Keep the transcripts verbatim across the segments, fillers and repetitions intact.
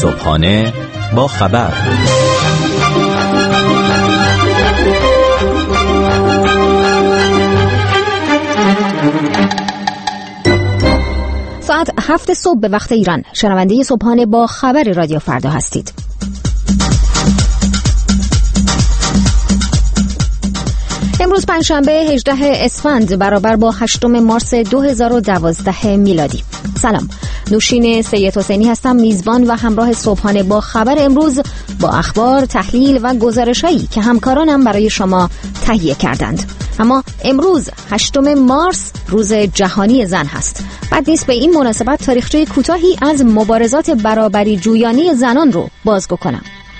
صبحانه با خبر. ساعت هفت صبح به وقت ایران، شنونده صبحانه با خبر رادیو فردا هستید. امروز پنجشنبه هجدهم اسفند برابر با هشتم مارس دو هزار و دوازده میلادی. سلام، نوشین سید حسینی هستم، میزبان و همراه صبحانه با خبر امروز با اخبار، تحلیل و گزارش‌هایی که همکارانم برای شما تهیه کردند. اما امروز هشتم مارس روز جهانی زن هست. بعد نیست به این مناسبت تاریخچه کوتاهی از مبارزات برابری جویانه زنان رو بازگو کنم.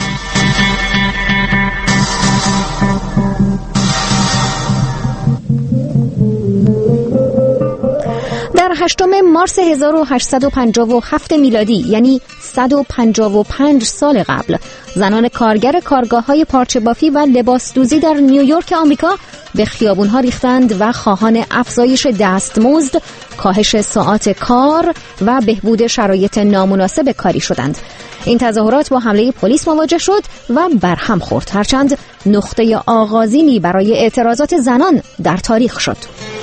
در هشتم مارس هزار و هشتصد و پنجاه و هفت میلادی، یعنی صد و پنجاه و پنج سال قبل، زنان کارگر کارگاه‌های پارچه بافی و لباس دوزی در نیویورک آمریکا به خیابون‌ها ریختند و خواهان افزایش دستمزد، کاهش ساعات کار و بهبود شرایط نامناسب کاری شدند. این تظاهرات با حمله پلیس مواجه شد و برهم خورد، هرچند نقطه آغازینی برای اعتراضات زنان در تاریخ شد.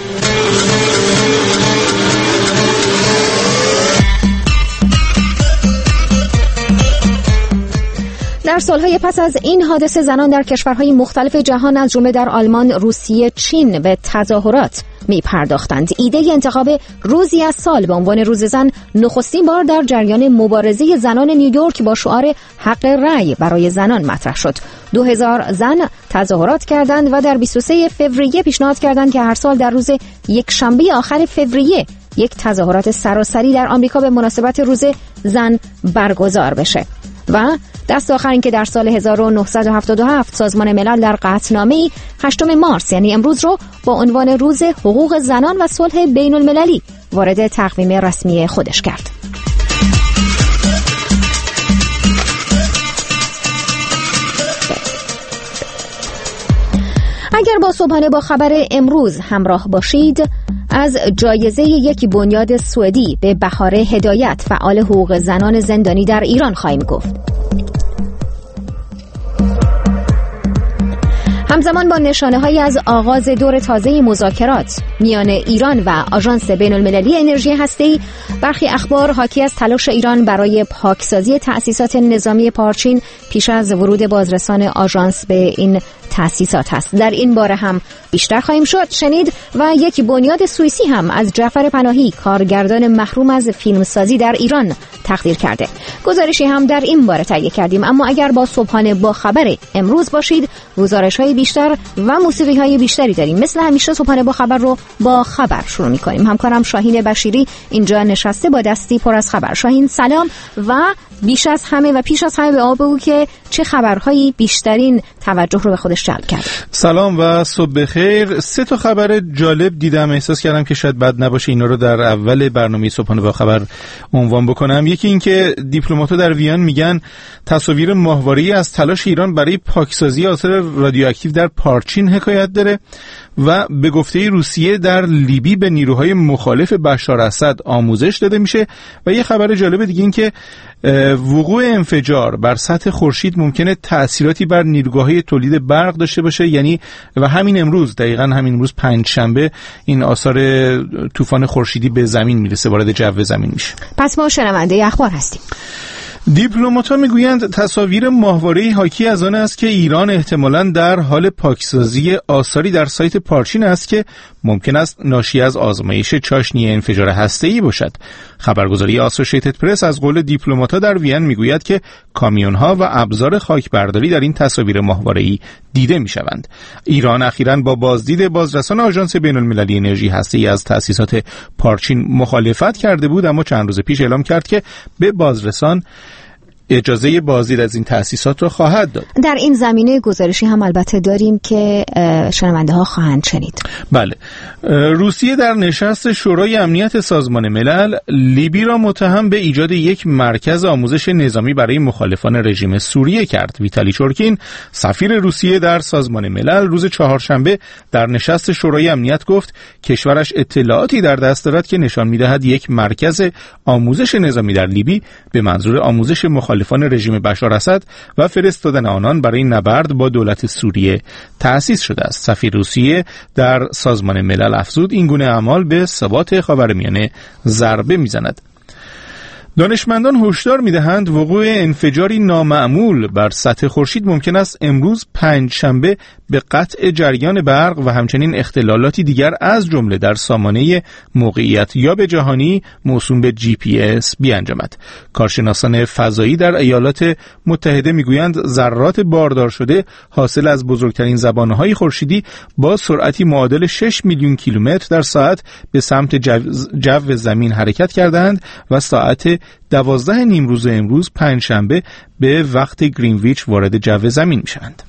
در سالهای پس از این حادثه زنان در کشورهای مختلف جهان از جمله در آلمان، روسیه، چین به تظاهرات می پرداختند. ایده انتخاب روزی از سال به عنوان روز زن نخستین بار در جریان مبارزه زنان نیویورک با شعار حق رأی برای زنان مطرح شد. دو هزار زن تظاهرات کردند و در بیست و سوم فوریه پیشنهاد کردند که هر سال در روز یک شنبه آخر فوریه یک تظاهرات سراسری در آمریکا به مناسبت روز زن برگزار بشه. و دست آخر این که در سال هزار و نهصد و هفتاد و هفت سازمان ملل در قطعنامه‌ای هشتم مارس، یعنی امروز، رو با عنوان روز حقوق زنان و صلح بین المللی وارد تقویم رسمی خودش کرد. اگر با صبحانه با خبر امروز همراه باشید، از جایزه یک بنیاد سوئدی به بهاره هدایت، فعال حقوق زنان زندانی در ایران، خواهیم گفت. همزمان با نشانه‌هایی از آغاز دور تازه مذاکرات میان ایران و آژانس بین‌المللی انرژی هسته‌ای، برخی اخبار حاکی از تلاش ایران برای پاکسازی تأسیسات نظامی پارچین پیش از ورود بازرسان آژانس به این تأسیسات هست. در این باره هم بیشتر خواهیم شد شنید و یک بنیاد سوئیسی هم از جعفر پناهی، کارگردان محروم از فیلمسازی در ایران، تقدیر کرده. گزارشی هم در این باره تهیه کردیم. اما اگر با صبحانه با خبر امروز باشید، گزارش‌های بیشتر و موسیقی‌های بیشتری داریم. مثل همیشه صبحانه با خبر رو با خبر شروع می‌کنیم. همکارم شاهین بشیری اینجا نشسته با دستی پر از خبر. شاهین سلام، و بیش از همه و پیش از همه به آب بگو که چه خبرهایی بیشترین توجه رو به خودش جلب کرد. سلام و صبح بخیر. سه تا خبر جالب دیدم، احساس کردم که شاید بد نباشه اینا رو در اول برنامه صبحانه با خبر عنوان بکنم. یکی این که دیپلمات‌ها در وین میگن تصاویر ماهواره‌ای از تلاش ایران برای پاکسازی آثار رادیواکتیو در پارچین حکایت داره، و به گفته روسیه در لیبی به نیروهای مخالف بشار اسد آموزش داده میشه. و یه خبر جالب دیگه این که وقوع انفجار بر سطح خورشید ممکنه تأثیراتی بر نیروگاه‌های تولید برق داشته باشه، یعنی و همین امروز، دقیقاً همین امروز پنجشنبه، این آثار طوفان خورشیدی به زمین میرسه، وارد جو زمین میشه. پس ما شنونده اخبار هستیم. دیپلمات‌ها میگویند تصاویر ماهواره‌ای حاکی از آن است که ایران احتمالاً در حال پاکسازی آثاری در سایت پارچین است که ممکن است ناشی از آزمایش چاشنی انفجار هسته‌ای باشد. خبرگزاری آسوشیتد پرس از قول دیپلمات‌ها در وین میگوید که کامیون‌ها و ابزار خاکبرداری در این تصاویر ماهواره‌ای دیده میشوند. ایران اخیراً با بازدید بازرسان آژانس بین‌المللی انرژی هسته‌ای از تأسیسات پارچین مخالفت کرده بود، اما چند روز پیش اعلام کرد که به بازرسان اجازه بازدید از این تأسیسات را خواهد داد. در این زمینه گزارشی هم البته داریم که شنونده ها خواهند شنید. بله. روسیه در نشست شورای امنیت سازمان ملل لیبی را متهم به ایجاد یک مرکز آموزش نظامی برای مخالفان رژیم سوریه کرد. ویتالی چورکین، سفیر روسیه در سازمان ملل، روز چهارشنبه در نشست شورای امنیت گفت کشورش اطلاعاتی در دست دارد که نشان می‌دهد یک مرکز آموزش نظامی در لیبی به منظور آموزش مخالفان مخالفان رژیم بشار اسد و فرستادن آنان برای نبرد با دولت سوریه تأسیس شده است. سفیر روسیه در سازمان ملل افزود این گونه اعمال به ثبات خاورمیانه ضربه میزند. دانشمندان هشدار می‌دهند وقوع انفجاری نامعمول بر سطح خورشید ممکن است امروز پنجشنبه به قطع جریان برق و همچنین اختلالاتی دیگر از جمله در سامانه موقعیت یاب جهانی موسوم به جی پی اس بیانجامد. کارشناسان فضایی در ایالات متحده میگویند ذرات باردار شده حاصل از بزرگترین زبانه‌های خورشیدی با سرعتی معادل شش میلیون کیلومتر در ساعت به سمت جو, جو زمین حرکت کردند و ساعت دوازده نیمروز امروز پنجشنبه به وقت گرینویچ وارد جو زمین میشوند.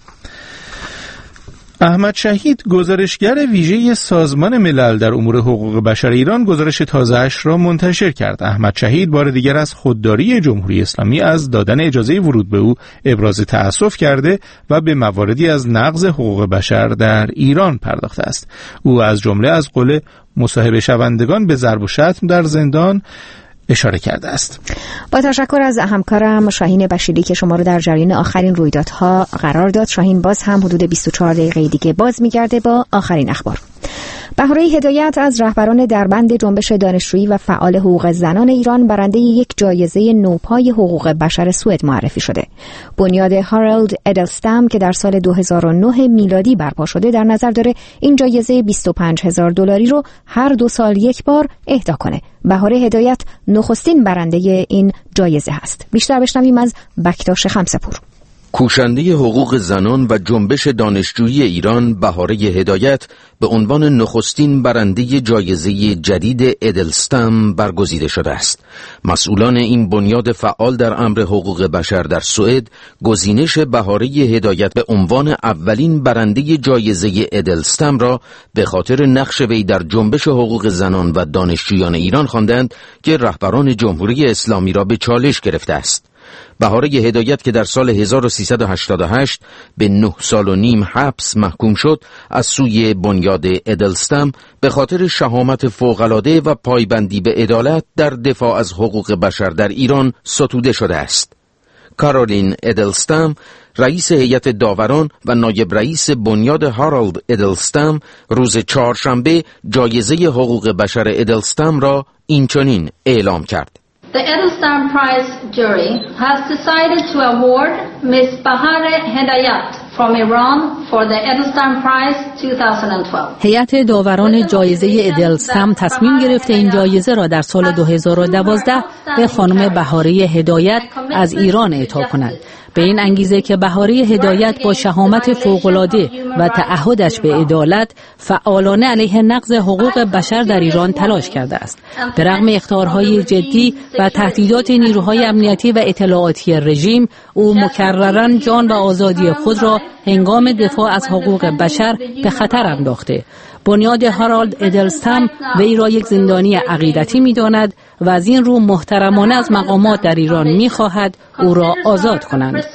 احمد شهید، گزارشگر ویژه سازمان ملل در امور حقوق بشر ایران، گزارش تازه‌اش را منتشر کرد. احمد شهید بار دیگر از خودداری جمهوری اسلامی از دادن اجازه ورود به او ابراز تأسف کرده و به مواردی از نقض حقوق بشر در ایران پرداخته است. او از جمله از قول مصاحبه شوندگان به ضرب و شتم در زندان اشاره کرده است. با تشکر از همکارم شاهین بشیری که شما رو در جریان آخرین رویدادها قرار داد. شاهین باز هم حدود بیست و چهار دقیقه دیگه باز می‌گرده با آخرین اخبار. بهاره هدایت از رهبران دربند جنبش دانشجویی و فعال حقوق زنان ایران برنده یک جایزه نوپای حقوق بشر سوئد معرفی شده. بنیاد هارالد ادلستم که در سال دو هزار و نه میلادی برپا شده در نظر داره این جایزه بیست و پنج هزار دلاری رو هر دو سال یک بار اهدا کنه. بهاره هدایت نخستین برنده این جایزه هست. بیشتر بشنویم از بکتاش خمسه‌پور. کوشنده حقوق زنان و جنبش دانشجویی ایران بهاره هدایت به عنوان نخستین برنده جایزه جدید ادلستم برگزیده شده است. مسئولان این بنیاد فعال در امر حقوق بشر در سوئد گزینش بهاره هدایت به عنوان اولین برنده جایزه ادلستم را به خاطر نقش وی در جنبش حقوق زنان و دانشجویان ایران خواندند که رهبران جمهوری اسلامی را به چالش گرفته است. بهاره هدایت که در سال هزار و سیصد و هشتاد و هشت به نه سال و نیم حبس محکوم شد از سوی بنیاد ادلستم به خاطر شهامت فوق‌العاده و پایبندی به عدالت در دفاع از حقوق بشر در ایران ستوده شده است. کارولین ادلستم، رئیس هیئت داوران و نایب رئیس بنیاد هارالد ادلستم، روز چهارشنبه جایزه حقوق بشر ادلستم را اینچنین اعلام کرد: The Edelstam Prize jury has decided to award Miz Bahare Hedayat from Iran for the Edelstam Prize twenty twelve. هیئت داوران جایزه ادلستم تصمیم گرفته این جایزه را در سال دو هزار و دوازده به خانم بهاره هدایت از ایران اعطا کند. به این انگیزه که بهاره هدایت با شهامت فوق‌العاده و تعهدش به عدالت فعالانه علیه نقض حقوق بشر در ایران تلاش کرده است. به رغم اخطارهای جدی و تهدیدات نیروهای امنیتی و اطلاعاتی رژیم، او مکرراً جان و آزادی خود را هنگام دفاع از حقوق بشر به خطر انداخته. بنیاد هارالد ادلستم وی را یک زندانی عقیدتی می‌داند و از این رو محترمانه از مقامات در ایران می‌خواهد او را آزاد کنند.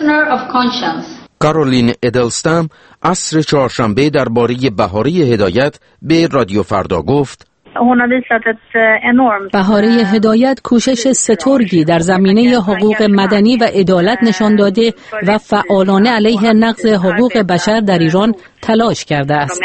کارولین ادلستم عصر چهارشنبه درباره بهاره هدایت به رادیو فردا گفت: بهاره هدایت کوشش سترگی در زمینه حقوق مدنی و عدالت نشان داده و فعالانه علیه نقض حقوق بشر در ایران تلاش کرده است.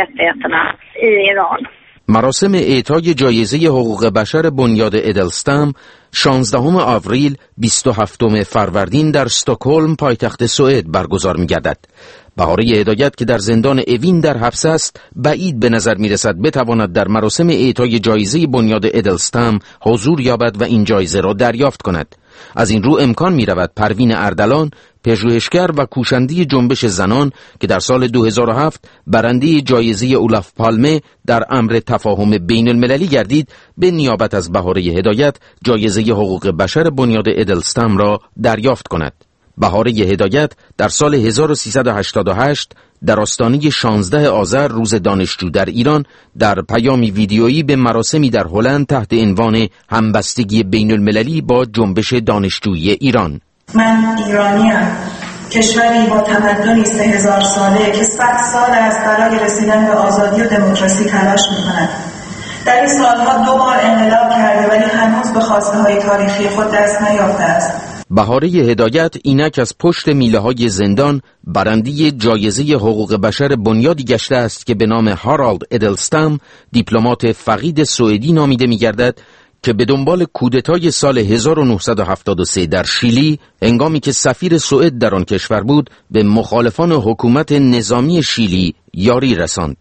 مراسم اعطای جایزه حقوق بشر بنیاد ادلستم شانزدهم آوریل بیست و هفتم فروردین در استکهلم پایتخت سوئد برگزار می‌گردد. بهاره هدایت که در زندان اوین در حبس است، بعید به نظر می‌رسد بتواند در مراسم اعطای جایزه بنیاد ادلستم حضور یابد و این جایزه را دریافت کند. از این رو امکان می‌رود پروین اردلان، پژوهشگر و کوشنده جنبش زنان که در سال دو هزار و هفت برنده جایزه اولاف پالمه در امر تفاهم بین المللی گردید، به نیابت از بهاره هدایت جایزه حقوق بشر بنیاد ادلستم را دریافت کند. بهاره هدایت در سال هزار و سیصد و هشتاد و هشت در آستانه شانزده آذر روز دانشجو در ایران در پیامی ویدیویی به مراسمی در هلند تحت عنوان همبستگی بین المللی با جنبش دانشجویی ایران: من ایرانیم، کشوری با تمدنی سه هزار ساله که صد سال است برای رسیدن به آزادی و دموکراسی تلاش می‌کند. در این سالها دو بار انقلاب کرده ولی هنوز به خواسته های تاریخی خود دست نیافته است. بهاره هدایت اینک از پشت میله های زندان برنده جایزه حقوق بشر بنیادی گشته است که به نام هارالد ادلستام، دیپلمات فقید سوئدی نامیده می‌گردد که به دنبال کودتای سال هزار و نهصد و هفتاد و سه در شیلی هنگامی که سفیر سوئد در آن کشور بود به مخالفان حکومت نظامی شیلی یاری رساند.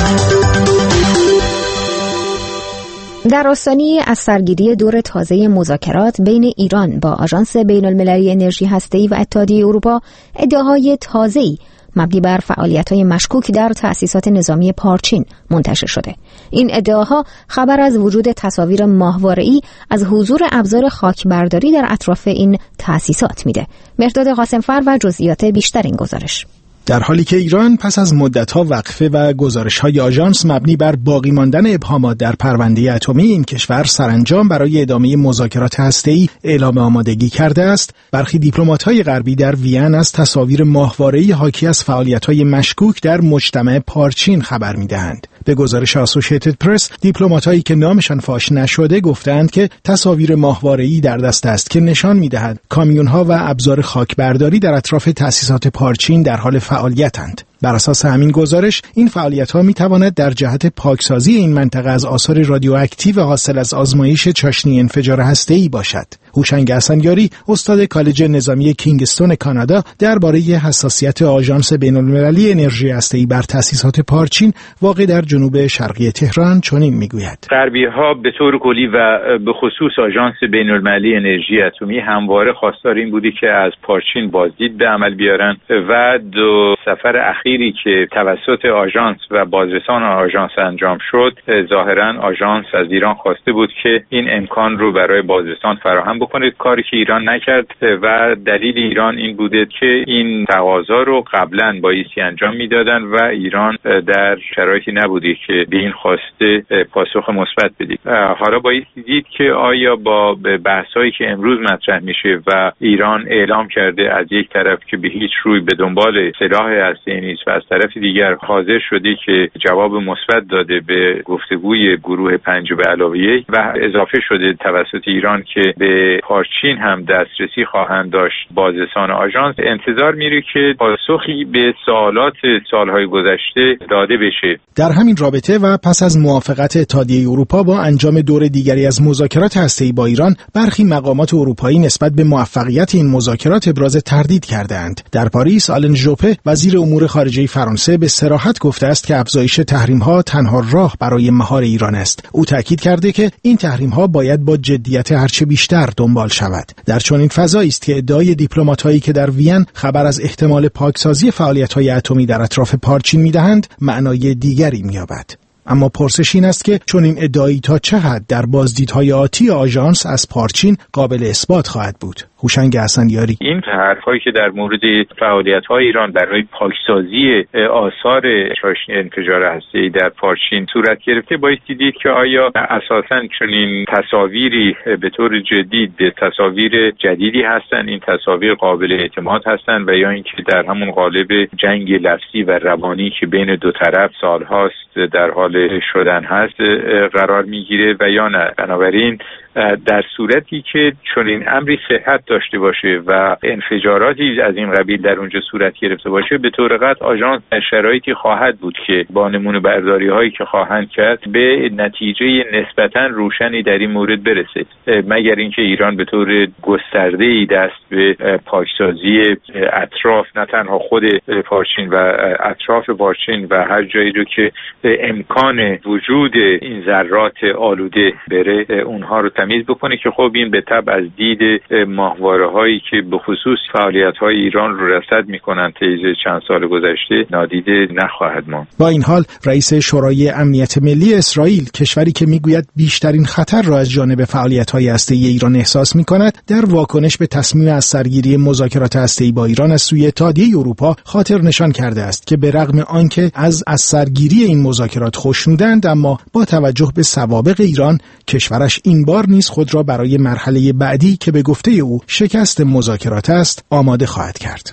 در آستانه از سرگیری دور تازه مذاکرات بین ایران با آژانس بین‌المللی انرژی هسته‌ای و اتحادیه اروپا، ادعاهای تازه‌ای مبنی بر فعالیت‌های مشکوک در تأسیسات نظامی پارچین منتشر شده. این ادعاها خبر از وجود تصاویر ماهواره‌ای از حضور ابزار خاکبرداری در اطراف این تأسیسات میده. مرداد قاسمفر و جزئیات بیشتر این گزارش. در حالی که ایران پس از مدت‌ها وقفه و گزارش‌های آژانس مبنی بر باقی ماندن ابهامات در پرونده اتمی این کشور سرانجام برای ادامه مذاکرات هسته‌ای اعلام آمادگی کرده است، برخی دیپلمات‌های غربی در وین از تصاویر ماهواره‌ای حاکی از فعالیت‌های مشکوک در مجتمع پارچین خبر می‌دهند. به گزارش آسوشیتد پرس، دیپلمات‌هایی که نامشان فاش نشده گفتند که تصاویر ماهواره‌ای در دست است که نشان می‌دهد کامیون‌ها و ابزار خاکبرداری در اطراف تأسیسات پارچین در حال فعالیتند. بر اساس همین گزارش، این فعالیت‌ها می‌تواند در جهت پاکسازی این منطقه از آثار رادیواکتیو حاصل از آزمایش چاشنی انفجار هسته‌ای باشد. هوشنگ حسنیاری، استاد کالج نظامی کینگستون کانادا، درباره حساسیت آژانس بین‌المللی انرژی هسته‌ای بر تأسیسات پارچین واقع در جنوب شرقی تهران چنین می‌گوید: غربی‌ها به طور کلی و به خصوص آژانس بین‌المللی انرژی اتمی همواره خواستار این بودی که از پارچین بازدید به عمل بیارن و دو سفر اخیری که توسط آژانس و بازرسان آژانس انجام شد، ظاهراً آژانس از ایران خواسته بود که این امکان رو برای بازرسان فراهم بکنه، کاری که ایران نکرد و دلیل ایران این بوده که این تقاضا رو قبلا بایستی انجام میدادن و ایران در شرایطی نبودی که به این خواسته پاسخ مثبت بده. حالا بایستی دید که آیا با بحثایی که امروز مطرح میشه و ایران اعلام کرده از یک طرف که به هیچ روی به دنبال سلاح هسته‌ای نیست و از طرف دیگر حاضر شده که جواب مثبت داده به گفتگوی گروه پنج به علاوه یک و اضافه شده توسط ایران که به پارچین هم دسترسی خواهند داشت بازرسان آژانس، انتظار میره که پاسخی به سوالات سالهای گذشته داده بشه. در همین رابطه و پس از موافقت اتحادیه اروپا با انجام دور دیگری از مذاکرات هسته‌ای با ایران، برخی مقامات اروپایی نسبت به موفقیت این مذاکرات ابراز تردید کردند. در پاریس، آلن ژوپه، وزیر امور خارجه فرانسه، به صراحت گفته است که افزایش تحریم‌ها تنها راه برای مهار ایران است. او تاکید کرده که این تحریم‌ها باید با جدیت هرچه بیشتر دنبال شود. در چنین فضایی است که ادعای دیپلمات‌هایی که در وین خبر از احتمال پاکسازی فعالیت‌های اتمی در اطراف پارچین می‌دهند، معنای دیگری می‌یابد. اما پرسش این است که چون این ادعایی تا چه حد در بازدیدهای آتی آژانس از پارچین قابل اثبات خواهد بود. هوشنگ حسنیاری: این حرفایی که در مورد فعالیت‌های ایران برای پاکسازی آثار چاشنی انفجار هسته‌ای در پارچین صورت گرفته، بایستی دید که آیا اساساً چنین تصاویری به طور جدید تصاویر جدیدی هستند، این تصاویر قابل اعتماد هستند و یا اینکه در همون قالب جنگ لفظی و روانی که بین دو طرف سالهاست در حال شدن هست قرار میگیره و یا نه. بنابراین در صورتی که چنین امری صحت داشته باشه و انفجاراتی از این قبیل در اونجا صورت گرفته باشه، به طور قطع آژانس در شرایطی خواهد بود که با نمونه برداری هایی که خواهند کرد به نتیجه نسبتا روشنی در این مورد برسه، مگر اینکه ایران به طور گسترده‌ای دست به پاکسازی اطراف، نه تنها خود پارچین و اطراف پارچین و هر جایی رو که امکان وجود این ذرات آلوده بره اونها رو تمیز بکنه که خب این به تبع از دید ماهواره هایی که به خصوص فعالیت های ایران رو رصد میکنن طی چند سال گذشته نادیده نخواهد ماند. با این حال رئیس شورای امنیت ملی اسرائیل، کشوری که میگوید بیشترین خطر را از جانب فعالیت های هسته‌ای ایران احساس میکند، در واکنش به تصمیم از سرگیری مذاکرات هسته‌ای با ایران از سوی اتحادیه اروپا خاطر نشان کرده است که به رغم آنکه از از سرگیری این مذاکرات خوشنودند، اما با توجه به سوابق ایران، کشورش این بار نیز خود را برای مرحله بعدی که به گفته او شکست مذاکرات است آماده خواهد کرد.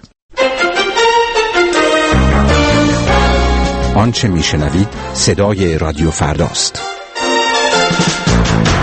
آنچه میشنوید صدای رادیو فرداست.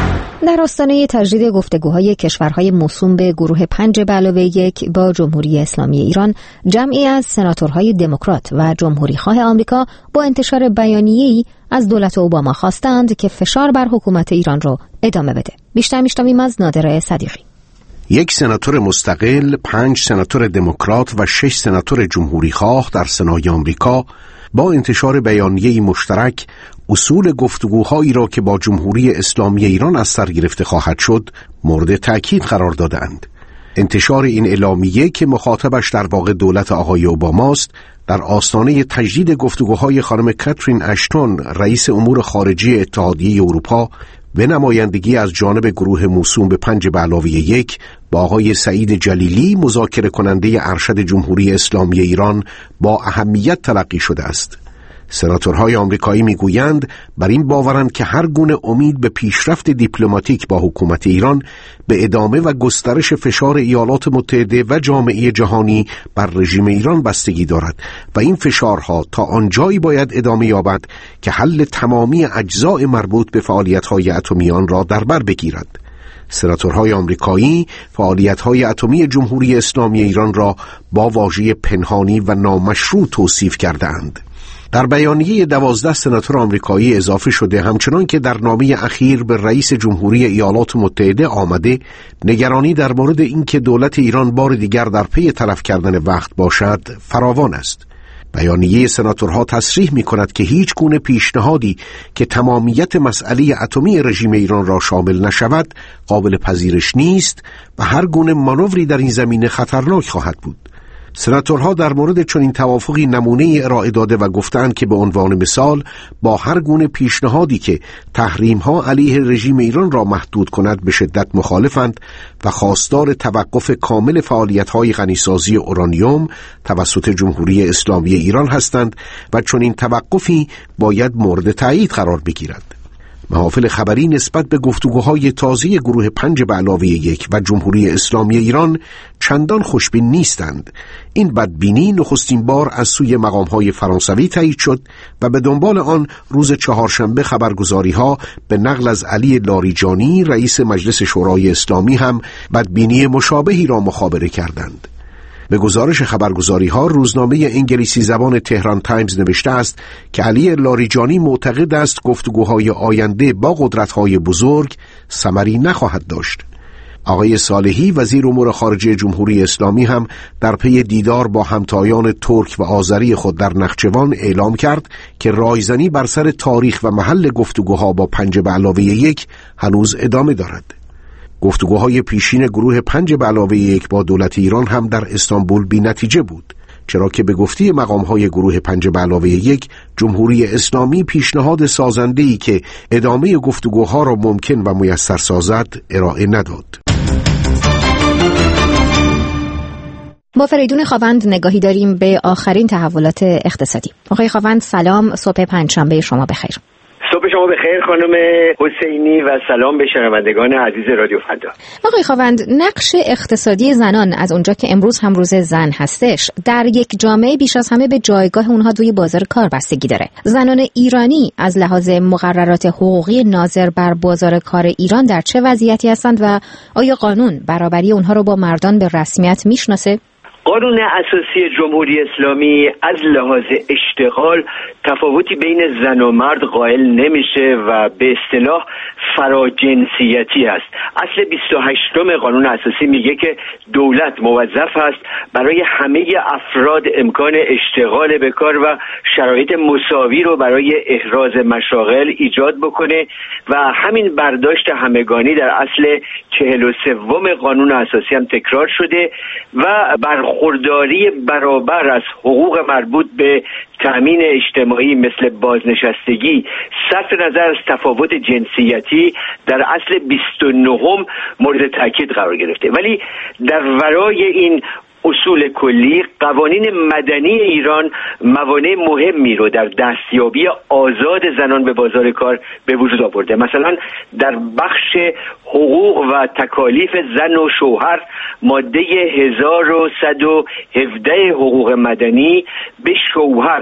در آستانه تجدید گفتگوهای کشورهای موسوم به گروه پنج به علاوه یک با جمهوری اسلامی ایران، جمعی از سناتورهای دموکرات و جمهوریخواه آمریکا با انتشار بیانیه‌ای از دولت اوباما خواستند که فشار بر حکومت ایران را ادامه بده. بیشتر میشنویم از نادر صدیقی. یک سناتور مستقل، پنج سناتور دموکرات و شش سناتور جمهوریخواه در سنای آمریکا با انتشار بیانیه‌ای مشترک اصول گفتگوهایی را که با جمهوری اسلامی ایران از سر گرفته خواهد شد مورد تأکید قرار دادند. انتشار این اعلامیه که مخاطبش در واقع دولت آقای اوباماست، در آستانه تجدید گفتگوهای خانم کاترین اشتون رئیس امور خارجه اتحادیه اروپا به نمایندگی از جانب گروه موسوم به پنج به علاوه یک با آقای سعید جلیلی مذاکره کننده ارشد جمهوری اسلامی ایران با اهمیت تلقی شده است. سناتورهای آمریکایی میگویند بر این باورند که هر گونه امید به پیشرفت دیپلماتیک با حکومت ایران به ادامه و گسترش فشار ایالات متحده و جامعه جهانی بر رژیم ایران بستگی دارد و این فشارها تا آنجایی باید ادامه یابد که حل تمامی اجزاء مربوط به فعالیت‌های اتمی آن را در بر بگیرد. سناتورهای آمریکایی فعالیت‌های اتمی جمهوری اسلامی ایران را با واژه پنهانی و نامشروع توصیف کردند. در بیانیه دوازده سناتور آمریکایی اضافه شده همچنان که در نامه اخیر به رئیس جمهوری ایالات متحده آمده، نگرانی در مورد اینکه دولت ایران بار دیگر در پی تلف کردن وقت باشد فراوان است. بیانیه سناتورها تصریح می کند که هیچ گونه پیشنهادی که تمامیت مسئله اتمی رژیم ایران را شامل نشود قابل پذیرش نیست و هر گونه مانوری در این زمینه خطرناک خواهد بود. سناتورها در مورد چنین توافقی نمونه ارائه داده و گفتند که به عنوان مثال با هر گونه پیشنهادی که تحریم‌ها علیه رژیم ایران را محدود کند به شدت مخالفند و خواستار توقف کامل فعالیت‌های غنیسازی اورانیوم توسط جمهوری اسلامی ایران هستند و چنین توقفی باید مورد تایید قرار بگیرد. محافل خبری نسبت به گفتگوهای تازه گروه پنج به علاوه یک و جمهوری اسلامی ایران چندان خوشبین نیستند. این بدبینی نخستین بار از سوی مقامهای فرانسوی تایید شد و به دنبال آن روز چهارشنبه خبرگزاری‌ها به نقل از علی لاریجانی رئیس مجلس شورای اسلامی هم بدبینی مشابهی را مخابره کردند. به گزارش خبرگزاری‌ها روزنامه انگلیسی زبان تهران تایمز نوشته است که علی لاریجانی معتقد است گفتگوهای آینده با قدرت‌های بزرگ ثمری نخواهد داشت. آقای صالحی وزیر امور خارجه جمهوری اسلامی هم در پی دیدار با همتایان ترک و آذری خود در نخچوان اعلام کرد که رایزنی بر سر تاریخ و محل گفتگوها با پنج به علاوه یک هنوز ادامه دارد. گفتگوهای پیشین گروه پنج به علاوه یک با دولت ایران هم در استانبول بی نتیجه بود، چرا که به گفته مقامهای گروه پنج به علاوه یک جمهوری اسلامی پیشنهاد سازنده‌ای که ادامه گفتگوها را ممکن و میسر سازد ارائه نداد. با فریدون خاوند نگاهی داریم به آخرین تحولات اقتصادی. آقای خاوند سلام، صبح پنجشنبه شما بخیر. صبح شما بخیر خانم حسینی و سلام به شنوندگان عزیز رادیو فردا. آقای خاوند، نقش اقتصادی زنان از اونجا که امروز هم روز زن هستش در یک جامعه بیش از همه به جایگاه اونها توی بازار کار بستگی داره. زنان ایرانی از لحاظ مقررات حقوقی ناظر بر بازار کار ایران در چه وضعیتی هستند و آیا قانون برابری اونها رو با مردان به رسمیت میشناسه؟ قانون اساسی جمهوری اسلامی از لحاظ اشتغال تفاوتی بین زن و مرد قائل نمیشه و به اصطلاح فراجنسیتی است. اصل بیست و هشتم قانون اساسی میگه که دولت موظف است برای همه افراد امکان اشتغال به کار و شرایط مساوی رو برای احراز مشاغل ایجاد بکنه و همین برداشت همگانی در اصل چهل و سوم قانون اساسی هم تکرار شده و برخورداری برابر از حقوق مربوط به تأمین اجتماعی مثل بازنشستگی صرف نظر از تفاوت جنسیتی در اصل بیست و نهم مورد تاکید قرار گرفته. ولی در ورای این اصول کلی قوانین مدنی ایران موانع مهمی رو در دستیابی آزاد زنان به بازار کار به وجود آورده. مثلا در بخش حقوق و تکالیف زن و شوهر ماده هزار و صد و هفده حقوق مدنی به شوهر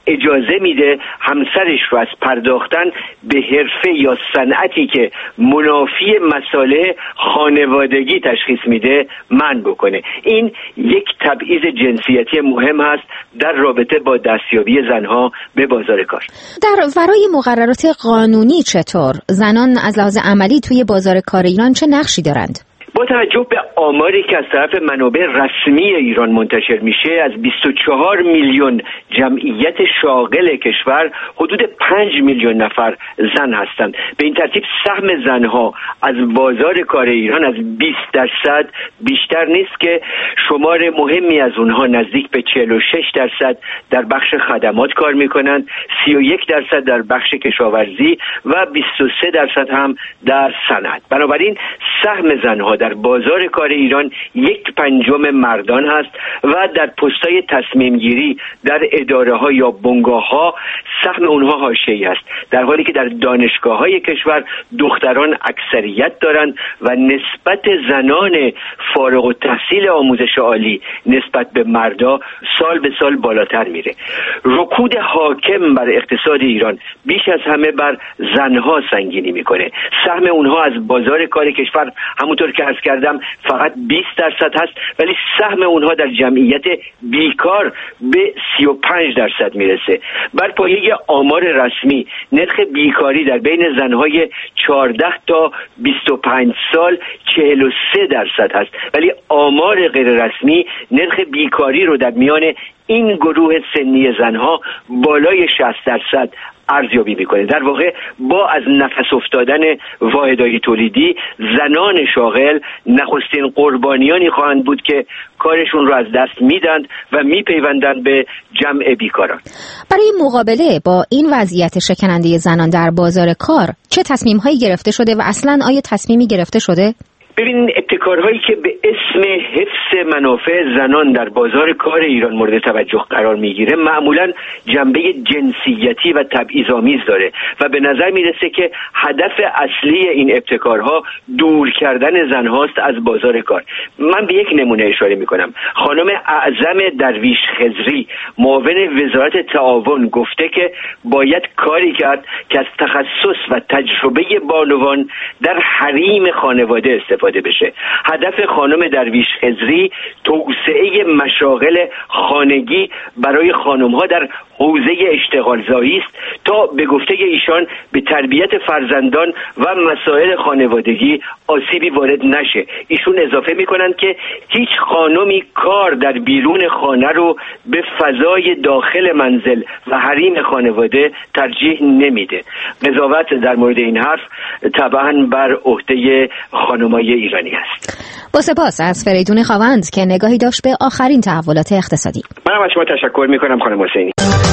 اجازه میده همسرش رو از پرداختن به حرفه یا صنعتی که منافی مصالح خانوادگی تشخیص میده منع بکنه. این یک تبعیض جنسیتی مهم هست در رابطه با دستیابی زنها به بازار کار. در ورای مقررات قانونی چطور زنان از لحاظ عملی توی بازار کار ایران چه نقشی دارند؟ با توجه به آماری که از طرف منابع رسمی ایران منتشر میشه، از بیست و چهار میلیون جمعیت شاغل کشور حدود پنج میلیون نفر زن هستند. به این ترتیب سهم زنها از بازار کار ایران از بیست درصد بیشتر نیست که شمار مهمی از اونها نزدیک به چهل و شش درصد در بخش خدمات کار میکنند، سی و یک درصد در بخش کشاورزی و بیست و سه درصد هم در صنعت. بنابراین سهم زنها در بازار کار ایران یک پنجم مردان هست و در پست‌های تصمیم گیری در اداره ها یا بنگاه ها سهم اونها حاشیه‌ای است، در حالی که در دانشگاه های کشور دختران اکثریت دارند و نسبت زنان فارغ التحصیل آموزش عالی نسبت به مردا سال به سال بالاتر میره. رکود حاکم بر اقتصاد ایران بیش از همه بر زنها سنگینی میکنه. سهم اونها از بازار کار کشور همونطور که عرض کردم فقط بیست درصد هست، ولی سهم اونها در جمعیت بیکار به سی و پنج درصد میرسه. بر پایه آمار رسمی نرخ بیکاری در بین زنهای چهارده تا بیست و پنج سال چهل و سه درصد هست، ولی آمار غیر رسمی نرخ بیکاری رو در میان این گروه سنی زنها بالای شصت درصد ارزیابی میکنه. در واقع با از نفس افتادن واحدهای تولیدی زنان شاغل نخستین قربانیانی خواهند بود که کارشون رو از دست میدند و میپیوندند به جمع بیکاران. برای مقابله با این وضعیت شکننده زنان در بازار کار چه تصمیم‌هایی گرفته شده و اصلاً آیا تصمیمی گرفته شده؟ ببین، ابتکارهایی که به اسم حفظ منافع زنان در بازار کار ایران مورد توجه قرار میگیره معمولاً جنبه جنسیتی و تبعیض‌آمیز داره و به نظر میرسه که هدف اصلی این ابتکارها دور کردن زنهاست از بازار کار. من به یک نمونه اشاره میکنم. خانم اعظم درویش خضری معاون وزارت تعاون گفته که باید کاری کرد که از تخصص و تجربه بانوان در حریم خانواده استفاده بشه. هدف خانم درویش خضری توسعه مشاغل خانگی برای خانم‌ها در حوزه اشتغال زایی است تا به گفته ایشان به تربیت فرزندان و مسائل خانوادگی آسیبی وارد نشه. ایشون اضافه میکنند که هیچ خانمی کار در بیرون خانه رو به فضای داخل منزل و حریم خانواده ترجیح نمیده. قضاوت در مورد این حرف طبعاً بر عهده خانمای ایرانی است. با سپاس از فریدون خواوند که نگاهی داشت به آخرین تحولات اقتصادی. منم از شما تشکر میکنم خانم حسینی.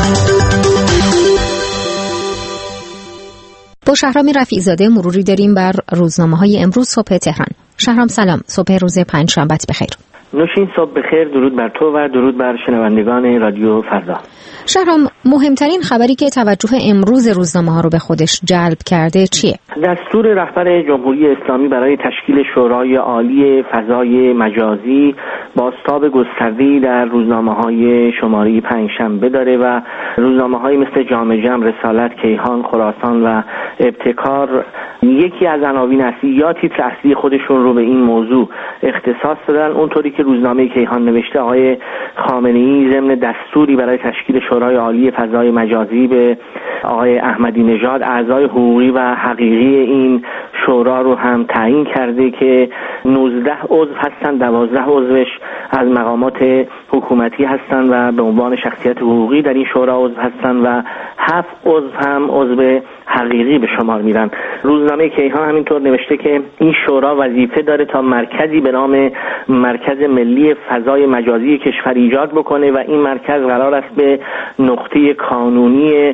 با شهرام رفیع‌زاده مروری داریم بر روزنامه‌های امروز صبح تهران. شهرام سلام، صبح روز پنجشنبهت بخیر. نوشین صبح بخیر، درود بر تو و درود بر شنوندگان رادیو فردا. شهرام، مهمترین خبری که توجه امروز روزنامه‌ها رو به خودش جلب کرده چیه؟ دستور رهبر جمهوری اسلامی برای تشکیل شورای عالی فضای مجازی بازتاب گسترده‌ای در روزنامه‌های شماره پنجشنبه داره و روزنامه‌های مثل جامعه جمع، رسالت، کیهان، خراسان و ابتکار یکی از عناوین اصلی یا تیتر اصلی خودشون رو به این موضوع اختصاص دادن. اونطوری که روزنامه کیهان نوشته، آقای خامنه‌ای ضمن دستوری برای تشکیل شورای عالی فضای مجازی به آقای احمدی نژاد اعضای حقوقی و حقیقی این شورا رو هم تعیین کرده که نوزده عضو هستن، دوازده عضوش از مقامات حکومتی هستن و به عنوان شخصیت حقوقی در این شورا عضو هستن و هفت عضو هم عضو حقیقی به شمار میرن. روزنامه کیهان همینطور نوشته که این شورا وظیفه داره تا مرکزی به نام مرکز ملی فضای مجازی کشور ایجاد بکنه و این مرکز قرار است به نقطه کانونی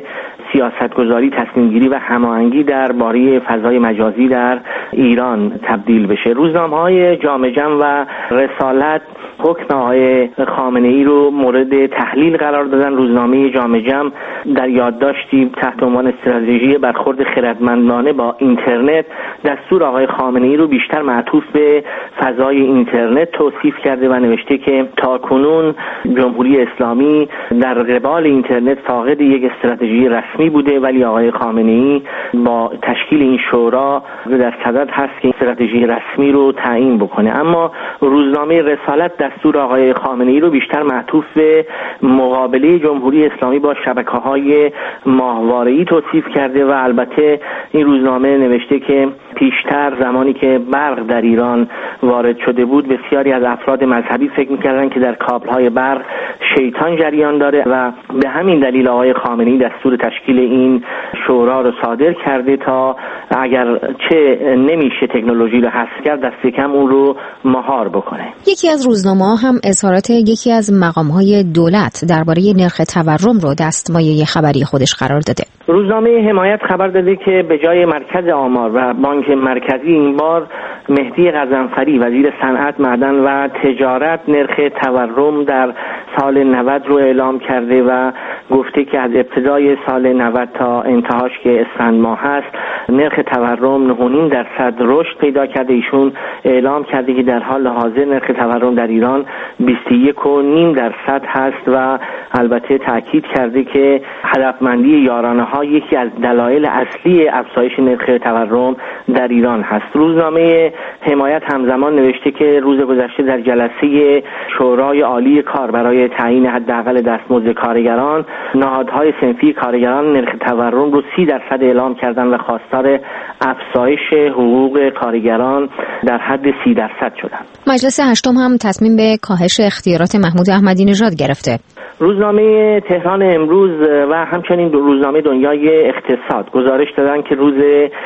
سیاستگذاری، تصمیمگیری و هماهنگی درباره فضای مجازی در ایران تبدیل بشه. روزنامه‌های جامع جم و رسالت حکم آقای خامنه‌ای رو مورد تحلیل قرار دادن. روزنامه جامع جم در یادداشتی تحت عنوان استراتژی برخورد خردمندانه با اینترنت دستور آقای خامنه‌ای رو بیشتر معطوف به فضای اینترنت توصیف کرده و نوشته که تاکنون جمهوری اسلامی در قبال اینترنت فاقد یک استراتژی رسمی بوده، ولی آقای خامنه‌ای با تشکیل این شورا در صدد هست که استراتژی رسمی رو تعیین بکنه. اما روزنامه رسالت دستور آقای خامنه‌ای رو بیشتر معطوف به مقابله جمهوری اسلامی با شبکه‌های ماهواره‌ای توصیف کرده و البته این روزنامه نوشته که پیشتر زمانی که برق در ایران وارد شده بود بسیاری از افراد مذهبی فکر می‌کردن که در کابل‌های برق شیطان جریان داره و به همین دلیل آقای خامنه‌ای دستور تشکیل این شورا رو صادر کرده تا اگر چه نمیشه تکنولوژی رو حذف کرد دست کم اون رو مهار بکنه. یکی از روزنامه‌ها هم اظهارات یکی از مقام‌های دولت درباره نرخ تورم رو دستمایه خبری خودش قرار داده. روزنامه حمایت خبر داده که به جای مرکز آمار و بانک مرکزی این بار مهدی غضنفری وزیر صنعت، معدن و تجارت نرخ تورم در سال نود رو اعلام کرده و گفته که از ابتدای سال نود تا انتهاش که اسفند ماه هست نرخ تورم نه و نیم درصد رشد پیدا کرده. ایشون اعلام کرده که در حال حاضر نرخ تورم در ایران بیست و یک و نیم درصد هست و البته تاکید کرده که هدفمندی یارانه ها یکی از دلایل اصلی افزایش نرخ تورم در ایران هست. روزنامه حمایت همزمان نوشته که روز گذشته در جلسه شورای عالی کار برای تعیین حداقل دستمزد کارگران نهادهای صنفی کارگران نرخ تورم رو سی درصد اعلام کردن و خواستار افزایش حقوق کارگران در حد سی درصد شدند. مجلس هشتم هم تصمیم به کاهش اختیارات محمود احمدی نژاد گرفته. روزنامه تهران امروز و همچنین روزنامه دنیای اقتصاد گزارش دادن که روز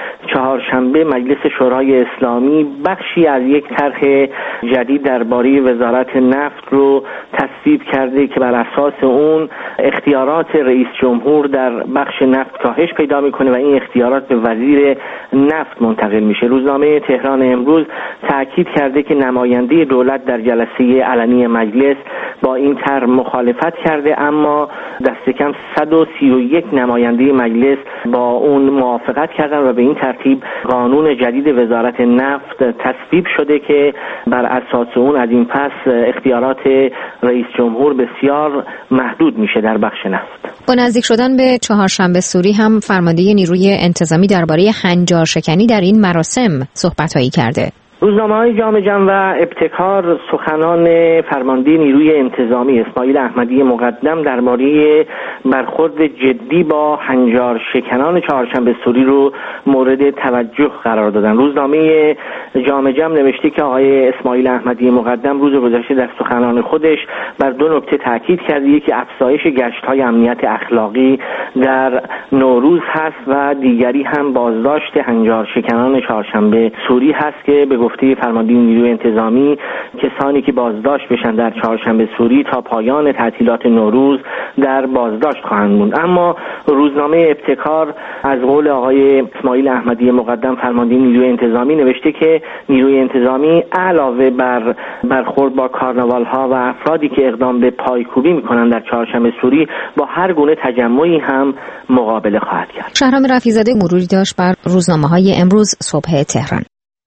چهارشنبه مجلس شورای اسلامی بخشی از یک طرح جدید درباره وزارت نفت رو تصویب کرده که بر اساس اون اختیارات رئیس جمهور در بخش نفت کاهش پیدا میکنه و این اختیارات به وزیر نفت منتقل میشه. روزنامه تهران امروز تاکید کرده که نماینده دولت در جلسه علنی مجلس با این طرح مخالفت کرده، اما دست کم صد و سی و یک نماینده مجلس با اون موافقت کردن و به این ترتیب قانون جدید وزارت نفت تصویب شده که بر اساس اون از این پس اختیارات رئیس جمهور بسیار محدود میشه در بخش نفت. با نزدیک شدن به چهارشنبه سوری هم فرمانده نیروی انتظامی درباره هنجار شکنی در این مراسم صحبت‌هایی کرده. روزنامه‌های جامع جم و ابتکار سخنان فرمانده نیروی انتظامی اسماعیل احمدی مقدم درباره برخورد جدی با هنجار شکنان چهارشنبه سوری رو مورد توجه قرار دادن. روزنامه جامع جم نوشته که آقای اسماعیل احمدی مقدم روز گذشته در سخنان خودش بر دو نکته تاکید کرده، یکی افزایش گشت‌های امنیت اخلاقی در نوروز هست و دیگری هم بازداشت هنجار شکنان چهارشنبه سوری هست که به گفته فرمانده نیروی انتظامی کسانی که بازداشت بشن در چهارشنبه سوری تا پایان تعطیلات نوروز در بازداشت خواهند موند. اما روزنامه ابتکار از قول آقای اسماعیل احمدی مقدم فرمانده نیروی انتظامی نوشته که نیروی انتظامی علاوه بر برخورد با کارناوال ها و افرادی که اقدام به پایکوبی میکنن در چهارشنبه سوری با هر گونه تجمعی هم مقابله خواهد کرد. شهرام رفیع‌زاده مروری داشت بر روزنامه‌های امروز صبح تهران.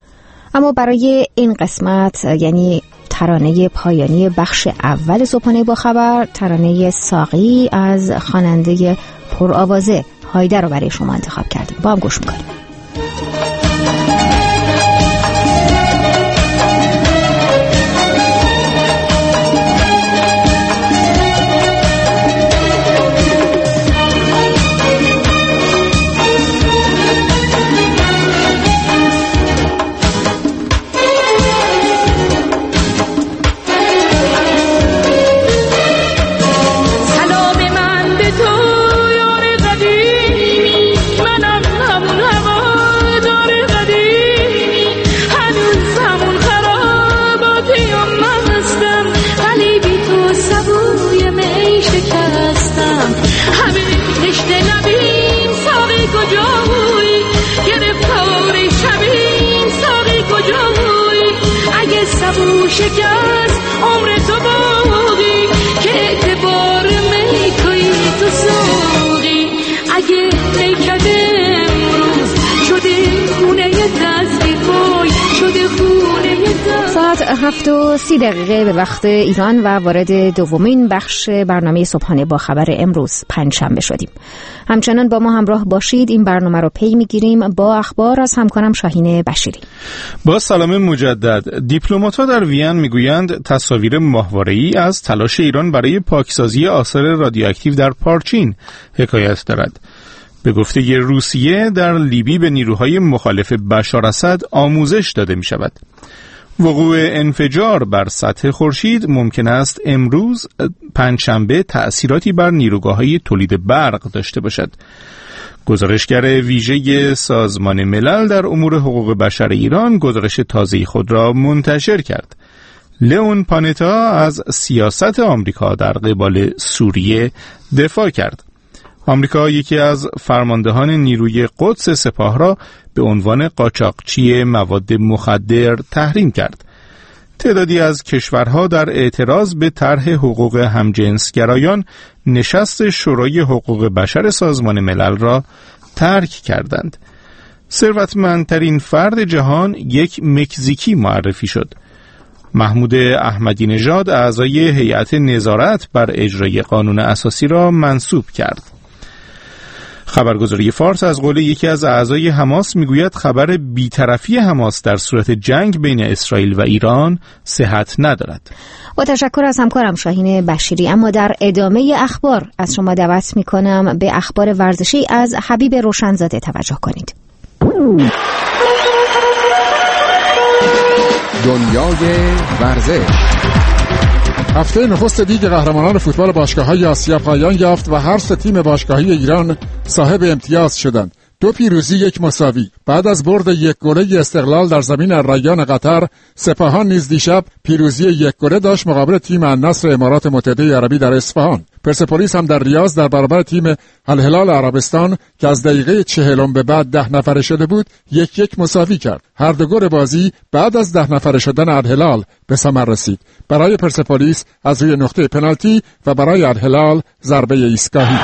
اما برای این قسمت یعنی ترانه پایانی بخش اول صبحانه با خبر، ترانه ساقی از خواننده پرآوازه هایده رو برای شما انتخاب کردیم. با هم گوش می‌کنیم. سلام من به تو یار قدیم، منم همون هوا لبو شکست عمر تو باقی که اعتبار می توی تو ساقی اگه نیکده امروز شده خونه تصویر پای شده خونه ساعت هفت و سی دقیقه به وقت ایران و وارد دومین بخش برنامه صبحانه با خبر امروز پنجشنبه شدیم. همچنان با ما همراه باشید. این برنامه رو پی میگیریم با اخبار از همکارم شاهین بشیری. با سلام مجدد. دیپلمات‌ها در وین میگویند تصاویر ماهواره‌ای از تلاش ایران برای پاکسازی آثار رادیواکتیو در پارچین حکایت دارد. به گفته روسیه در لیبی به نیروهای مخالف بشار اسد آموزش داده می شود. وقوع انفجار بر سطح خورشید ممکن است امروز پنجشنبه تأثیراتی بر نیروگاه‌های تولید برق داشته باشد. گزارشگر ویژه سازمان ملل در امور حقوق بشر ایران گزارش تازه خود را منتشر کرد. لئون پانتا از سیاست آمریکا در قبال سوریه دفاع کرد. آمریکا یکی از فرماندهان نیروی قدس سپاه را به عنوان قاچاقچی مواد مخدر تحریم کرد. تعدادی از کشورها در اعتراض به طرح حقوق همجنسگرایان نشست شورای حقوق بشر سازمان ملل را ترک کردند. ثروتمندترین فرد جهان یک مکزیکی معرفی شد. محمود احمدی نژاد اعضای هیئت نظارت بر اجرای قانون اساسی را منصوب کرد. خبرگزاری فارس از قول یکی از اعضای حماس میگوید خبر بی‌طرفی حماس در صورت جنگ بین اسرائیل و ایران صحت ندارد. با تشکر از همکارم شاهین بشیری. اما در ادامه اخبار از شما دعوت میکنم به اخبار ورزشی از حبیب روشنزاده توجه کنید. دنیای ورزش. هفته نخست لیگ قهرمانان فوتبال باشگاه‌های آسیا پایان یافت و هر سه تیم باشگاهی ایران صاحب امتیاز شدند. دو پیروزی یک مساوی. بعد از برد یک گله استقلال در زمین الریان قطر، سپاهان نیز دیشب پیروزی یک گله داشت مقابل تیم النصر امارات متحده عربی در اصفهان. پرسپولیس هم در ریاض در برابر تیم الهلال عربستان که از دقیقه چهلم به بعد ده نفره شده بود یک یک مساوی کرد. هر دو گل بازی بعد از ده نفره شدن الهلال به ثمر رسید. برای پرسپولیس از روی نقطه پنالتی و برای الهلال ضربه ایستگاهی.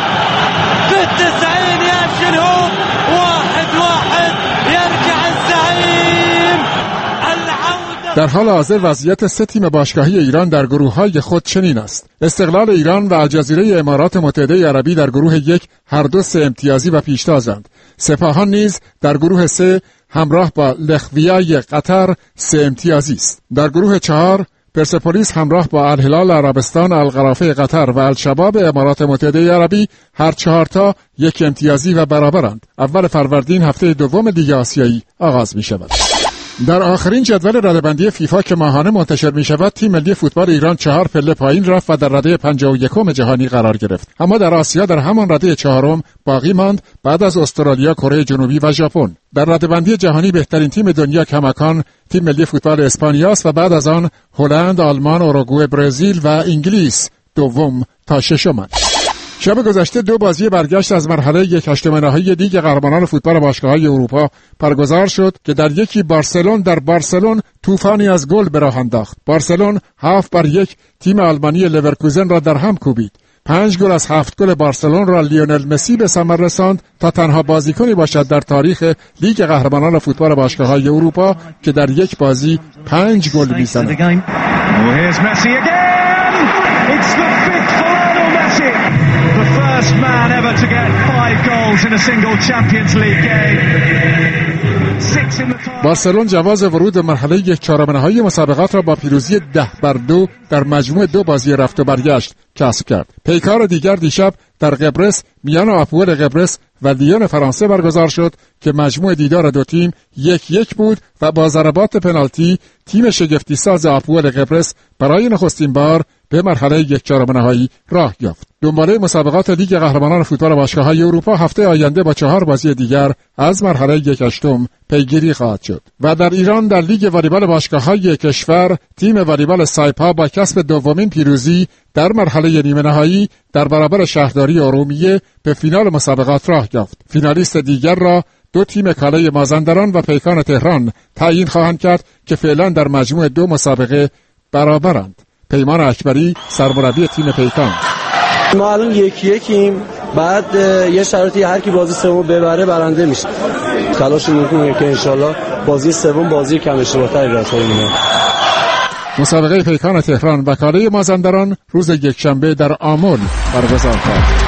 در حال حاضر وضعیت سه تیم باشگاهی ایران در گروه‌های خود چنین است: استقلال ایران و الجزیره امارات متحده عربی در گروه یک هر دو سه امتیازی و پیشتازند. سپاهان نیز در گروه سه همراه با لخویای قطر سه امتیازی است. در گروه چهار پرسپولیس همراه با الهلال عربستان، القرافه قطر و الشباب امارات متحده عربی هر چهار تا یک امتیازی و برابرند. اول فروردین هفته دوم لیگ آسیایی آغاز می شود. در آخرین جدول رده‌بندی فیفا که ماهانه منتشر می شود، تیم ملی فوتبال ایران چهار پله پایین رفت و در رده پنجاه و یکم جهانی قرار گرفت. اما در آسیا در همان رده چهارم باقی ماند بعد از استرالیا، کره جنوبی و ژاپن. در رده‌بندی جهانی بهترین تیم دنیا کماکان تیم ملی فوتبال اسپانیاست و بعد از آن هلند، آلمان، اوروگوئه، برزیل و انگلیس دوم تا ششم. شب گذشته دو بازی برگشت از مرحله یک هشتم نهایی لیگ قهرمانان فوتبال باشگاه‌های اروپا برگزار شد که در یکی بارسلون در بارسلون طوفانی از گل به راه انداخت. بارسلون هفت بر یک تیم آلمانی لورکوزن را در هم کوبید. پنج گل از هفت گل بارسلون را لیونل مسی به ثمر رساند تا تنها بازیکنی باشد در تاریخ لیگ قهرمانان فوتبال باشگاه‌های اروپا که در یک بازی پنج گل می‌زند. First man ever to get five goals in a single Champions League game. بارسلون جواز ورود به مرحله یک چهارم نهایی مسابقات را با پیروزی ده بر دو در مجموع دو بازی رفت و برگشت کسب کرد. پیکار دیگر دیشب در قبرس میان آپول قبرس و لیون فرانسه برگزار شد که مجموع دیدار دو تیم یک یک بود و با ضربات پنالتی تیم شگفتی ساز آپول قبرس برای نخستین بار به مرحله یک چهارم نهایی راه یافت. دنباله مسابقات لیگ قهرمانان فوتبال باشگاه‌های اروپا هفته آینده با چهار بازی دیگر از مرحله یک هشتم پیگیری خواهد شد. و در ایران در لیگ والیبال باشگاه‌های کشور تیم والیبال سایپا با کسب دومین پیروزی در مرحله نیمه نهایی در برابر شهرداری ارومیه به فینال مسابقات راه یافت. فینالیست دیگر را دو تیم کاله مازندران و پیکان تهران تعیین خواهند کرد که فعلا در مجموع دو مسابقه برابرند. پیمان اکبری سرمربی تیم پیکان: ما الان یکی یکیم، بعد یه شرایطی هر کی بازی سوم ببره برنده میشه. تلاش میکنیم که انشالله بازی سوم بازی کم اشتباه‌تری را کنیم. مسابقه پیکان تهران و کاله مازندران روز یکشنبه در آمل برگزار خواهد.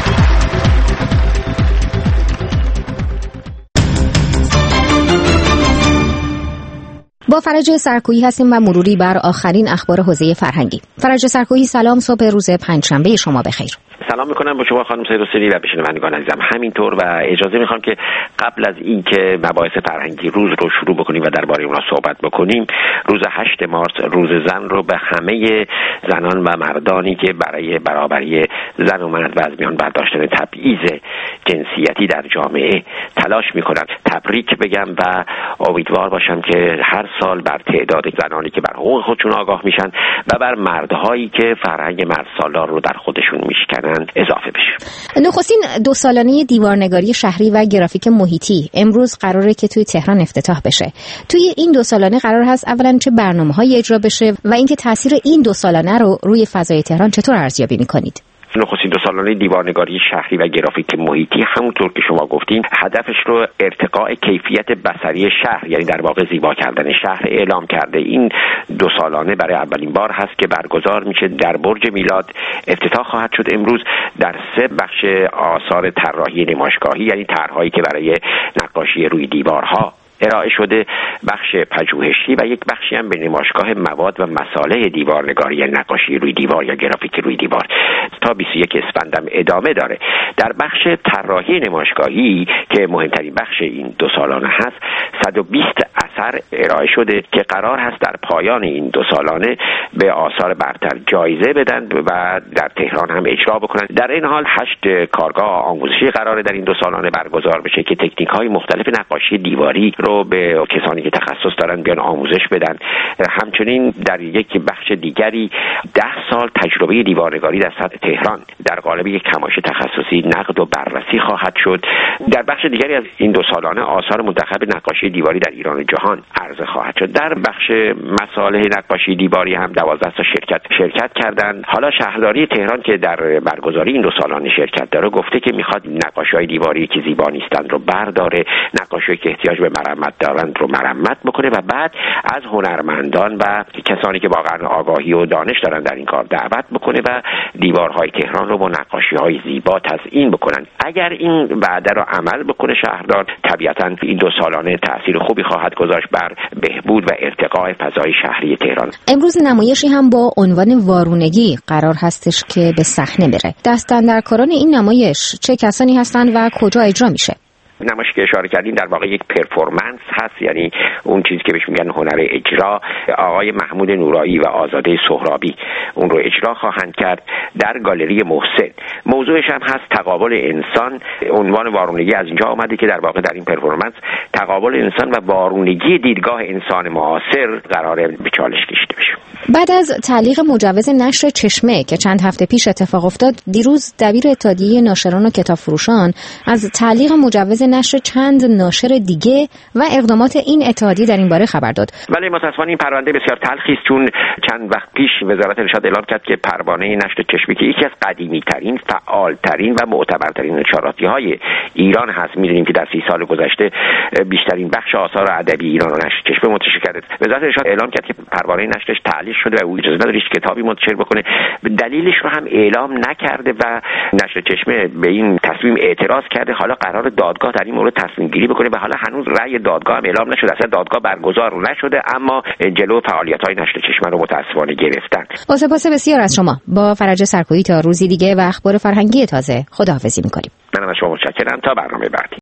با فرج سرکویی هستیم و مروری بر آخرین اخبار حوزه فرهنگی. فرج سرکویی، سلام، صبح روز پنجشنبه شما بخیر. سلام میکنم با شما خانم سید حسینی و به شنوندگان عزیزم. همینطور و اجازه میخوام که قبل از اینکه مباحث فرهنگی روز رو شروع بکنیم و درباره اونها صحبت بکنیم، روز هشت مارس روز زن رو به همه زنان و مردانی که برای برابری زن و مرد و از میان برداشتن تبعیض جنسیتی در جامعه تلاش میکنن تبریک بگم و امیدوار باشم که هر سال بر تعداد زنانی که بر حقوق خودشون آگاه میشن و بر مردهایی که فرهنگ مرد سالار رو در خودشون میشکنن اضافه بشه. نخستین دو سالانه دیوارنگاری شهری و گرافیک محیطی امروز قراره که توی تهران افتتاح بشه. توی این دو سالانه قرار هست اولا چه برنامه‌هایی اجرا بشه و اینکه تاثیر این دو سالانه رو روی فضای تهران چطور ارزیابی می‌کنید؟ نخستین دو سالانه دیوارنگاری شهری و گرافیک محیطی همونطور که شما گفتین هدفش رو ارتقاء کیفیت بصری شهر، یعنی در واقع زیبا کردن شهر اعلام کرده. این دو سالانه برای اولین بار هست که برگزار میشه. در برج میلاد افتتاح خواهد شد امروز. در سه بخش آثار طراحی نمایشگاهی، یعنی طرح‌هایی که برای نقاشی روی دیوارها ارائه شده، بخش پژوهشی و یک بخشی هم به نمایشگاه مواد و مصالح دیوارنگاری، یعنی نقاشی روی دیوار یا گرافیک روی دیوار، تا بیست و یک اسفند هم ادامه داره. در بخش طراحی نمایشگاهی که مهمترین بخش این دو سالانه هست، صد و بیست اثر ارائه شده که قرار هست در پایان این دو سالانه به آثار برتر جایزه بدن و در تهران هم اجرا بکنن. در این حال هشت کارگاه آموزشی قراره در این دو سالانه برگزار بشه که تکنیک‌های مختلف نقاشی دیواری رو به کسانی که تخصص دارن بیان آموزش بدن. همچنین در یک بخش دیگری ده سال تجربه دیوارنگاری در سطح تهران در قالب یک کمایش تخصصی نقد و بررسی خواهد شد. در بخش دیگری از این دو سالانه آثار منتخب نقاشی دیواری در ایران و جهان عرضه خواهد شد. در بخش مصالح نقاشی دیواری هم دوازده تا شرکت شرکت کردند. حالا شهرداری تهران که در برگزاری این دو سالانه شرکت داره گفته که میخواد نقاشی‌های دیواری که زیبا نیستند رو برداره، نقاشی که احتیاج به مرمت دارند رو مرمت بکنه و بعد از هنرمندان و کسانی که واقعا آگاهی و دانش دارن در این کار دعوت بکنه و دیوارهای تهران رو با نقاشی‌های زیبا تزیین بکنن. اگر این وعده رو عمل بکنه شهردار، طبیعتاً این دو سالانه تأثیر خوبی خواهد گذاشت بر بهبود و ارتقاء فضای شهری تهران. امروز نمایشی هم با عنوان وارونگی قرار هستش که به صحنه بره. دستاندرکاران این نمایش چه کسانی هستند و کجا اجرا میشه؟ نمایشی که اشاره کردیم در واقع یک پرفورمنس هست، یعنی اون چیزی که بهش میگن هنر اجرا. آقای محمود نورایی و آزاده سهرابی اون رو اجرا خواهند کرد در گالری محسن. موضوعش هم هست تقابل انسان. عنوان وارونگی از اینجا آمده که در واقع در این پرفورمنس تقابل انسان و وارونگی دیدگاه انسان معاصر قراره به چالش کشیده بشه. بعد از تعلیق مجوز نشر چشمه که چند هفته پیش اتفاق افتاد، دیروز دبیر اتحادیه ناشران و کتابفروشان از تعلیق مجوز نشر چند ناشر دیگه و اقدامات این اتحادیه در این باره خبر داد. ولی متاسفانه این پرونده بسیار تلخی است، چون چند وقت پیش وزارت ارشاد اعلام کرد که پروانه نشر چشمه که یکی از قدیمی‌ترین، فعال‌ترین و معتبرترین نشریاتی‌های ایران هست، می‌دونیم که در سی سال گذشته بیشترین بخش آثار ادبی ایران رو نشر چشمه منتشر کرده. وزارت ارشاد اعلام کرد که پروانه نشرش تعلیق شده و او اجازه نداره کتابی منتشر بکنه. دلیلش رو هم اعلام نکرده و نشر چشمه به این تصمیم اعتراض کرده. حالا قرار دادگاه در این مورد تصمیم گیری بکنه و حالا هنوز رأی دادگاه هم اعلام نشده، اصلا دادگاه برگزار نشده، اما جلو فعالیت‌های نشر چشمه رو متأسفانه گرفتن. با سپاس بسیار از شما. با فرج سرکویی تا روزی دیگه و اخبار فرهنگی تازه خداحافظی می‌کنیم. منم از شما متشکرم. تا برنامه بعدی.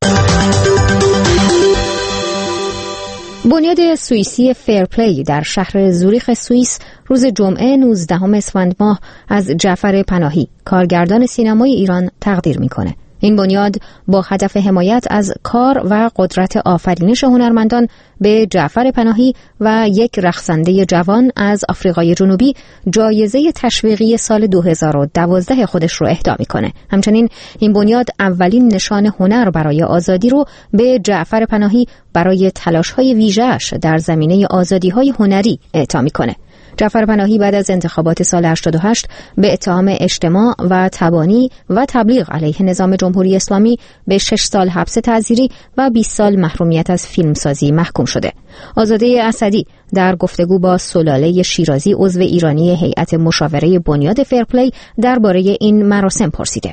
بنیاد سوئیسی فرپلی در شهر زوریخ سوئیس روز جمعه نوزدهم اسفند ماه از جعفر پناهی، کارگردان سینمای ایران، تقدیر میکنه. این بنیاد با هدف حمایت از کار و قدرت آفرینش هنرمندان به جعفر پناهی و یک رقصنده جوان از آفریقای جنوبی جایزه تشویقی سال دو هزار و دوازده خودش رو اهدا میکنه. همچنین این بنیاد اولین نشان هنر برای آزادی رو به جعفر پناهی برای تلاش‌های ویژه‌اش در زمینه آزادی‌های هنری اعطا میکنه. جعفر پناهی بعد از انتخابات سال هشتاد و هشت به اتهام اجتماع و تبانی و تبلیغ علیه نظام جمهوری اسلامی به شش سال حبس تعزیری و بیست سال محرومیت از فیلمسازی محکوم شده. آزاده اسدی در گفتگو با سلاله شیرازی عضو ایرانی هیئت مشاوره بنیاد فرپلی درباره این مراسم پرسیده.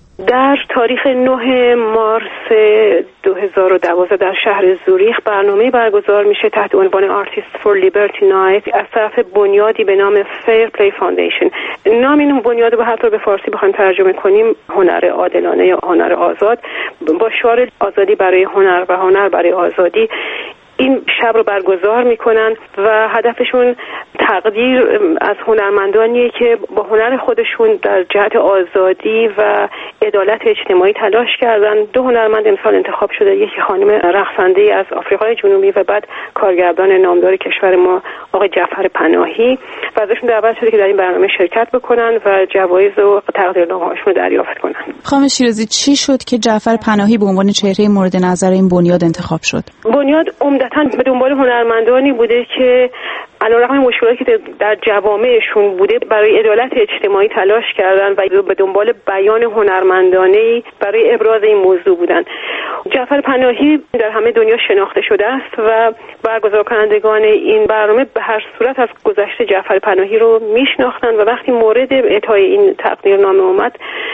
در تاریخ نه مارس دو هزار و دوازده در شهر زوریخ برنامه برگزار میشه تحت عنوان آرتیست فور لیبرتی نایت از طرف بنیادی به نام فیر پلی فاندیشن. نام این بنیاد رو حتی به فارسی بخوایم ترجمه کنیم هنر عادلانه یا هنر آزاد، با شعار آزادی برای هنر و هنر برای آزادی این شب رو برگزار میکنن و هدفشون تقدیر از هنرمندانیه که با هنر خودشون در جهت آزادی و عدالت اجتماعی تلاش کردن. دو هنرمند امسال انتخاب شده، یکی خانم رقصنده از آفریقای جنوبی و بعد کارگردان نامدار کشور ما آقای جعفر پناهی و ازشون دعوت شده که در این برنامه شرکت بکنن و جوایز و تقدیرنامه‌هاشون رو دریافت کنن. خانم شیرازی، چی شد که جعفر پناهی به عنوان چهره مورد نظر این بنیاد انتخاب شد؟ بنیاد عمدتاً به دنبال هنرمندانی بوده که علیرغم مشکلاتی که در جوامعشون بوده برای عدالت اجتماعی تلاش کردن و به دنبال بیان هنرمندانه‌ای برای ابراز این موضوع بودن. جعفر پناهی در همه دنیا شناخته شده است و برگزار کنندگان این برنامه به هر صورت از گذشته جعفر پناهی رو میشناختن و وقتی مورد اعطای این تقدیرنامه اومد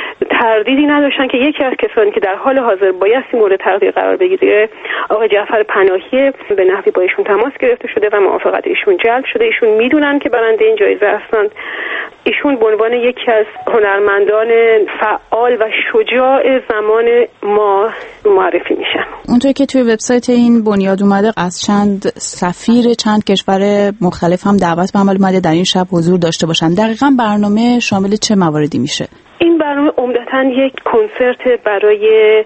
تردیدی نداشتن که یکی از کسانی که در حال حاضر بایستی مورد تقدیر قرار بگیره آقای جعفر پناهی. به نحوی با ایشون تماس گرفته شده و موافقت ایشون جلب شده. ایشون میدونن که برنده این جایزه هستند. ایشون به عنوان یکی از هنرمندان فعال و شجاع زمان ما معرفی میشن. اونطور که توی وبسایت این بنیاد اومده از چند سفیر چند کشور مختلف هم دعوت به عمل اومده در این شب حضور داشته باشن. دقیقاً برنامه شامل چه مواردی میشه؟ این برنامه عمدتاً یک کنسرت برای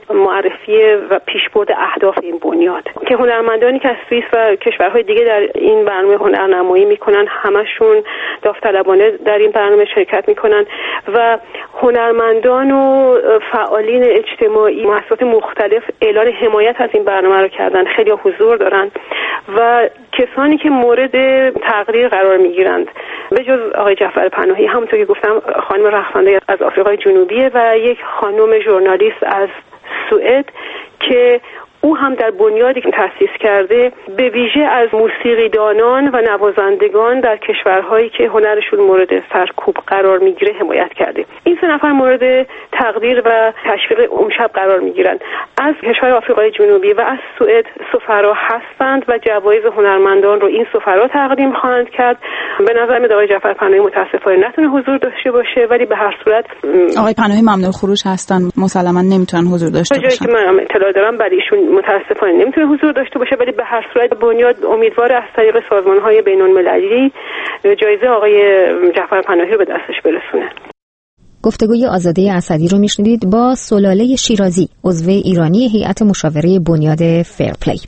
معرفی و پیشبرد اهداف این بنیاد که هنرمندانی که از سوئیس و کشورهای دیگه در این برنامه هنرنمایی میکنن همشون داوطلبانه در این برنامه شرکت میکنن و هنرمندان و فعالین اجتماعی مؤسسات مختلف اعلان حمایت از این برنامه رو کردن. خیلی حضور دارن و کسانی که مورد تقدیر قرار میگیرند به جز آقای جعفر پناهی همونطور که گفتم خانم رقصنده از آفریقای جنوبی و یک خانم ژورنالیست از سوئد که او هم در بنیادی که تأسیس کرده به ویژه از موسیقیدانان و نوازندگان در کشورهایی که هنرشون مورد سرکوب قرار میگیره حمایت کرده. این سه نفر مورد تقدیر و تشویق اون شب قرار میگیرن. از کشور آفریقای جنوبی و از سوئد سفرا هستند و جوایز هنرمندان رو این سفرا تقدیم خواهند کرد. به نظر میاد آقای جعفر پناهی متاسفانه نتونه حضور داشته باشه، ولی به هر صورت آقای پناهی ممنوع خروج هستن، مسلما نمیتونن حضور داشته باشن. جایی که من اطلاع دارم ولی ایشون متاسفانه نمیتونه حضور داشته باشه، ولی به هر صورت بنیاد امیدوار از طریق سازمان‌های بین‌المللی جایزه آقای جعفر پناهی رو به دستش برسونه. گفتگوی آزاده اسدی رو میشنیدید با سلاله شیرازی عضو ایرانی هیئت مشاوره بنیاد فرپلی.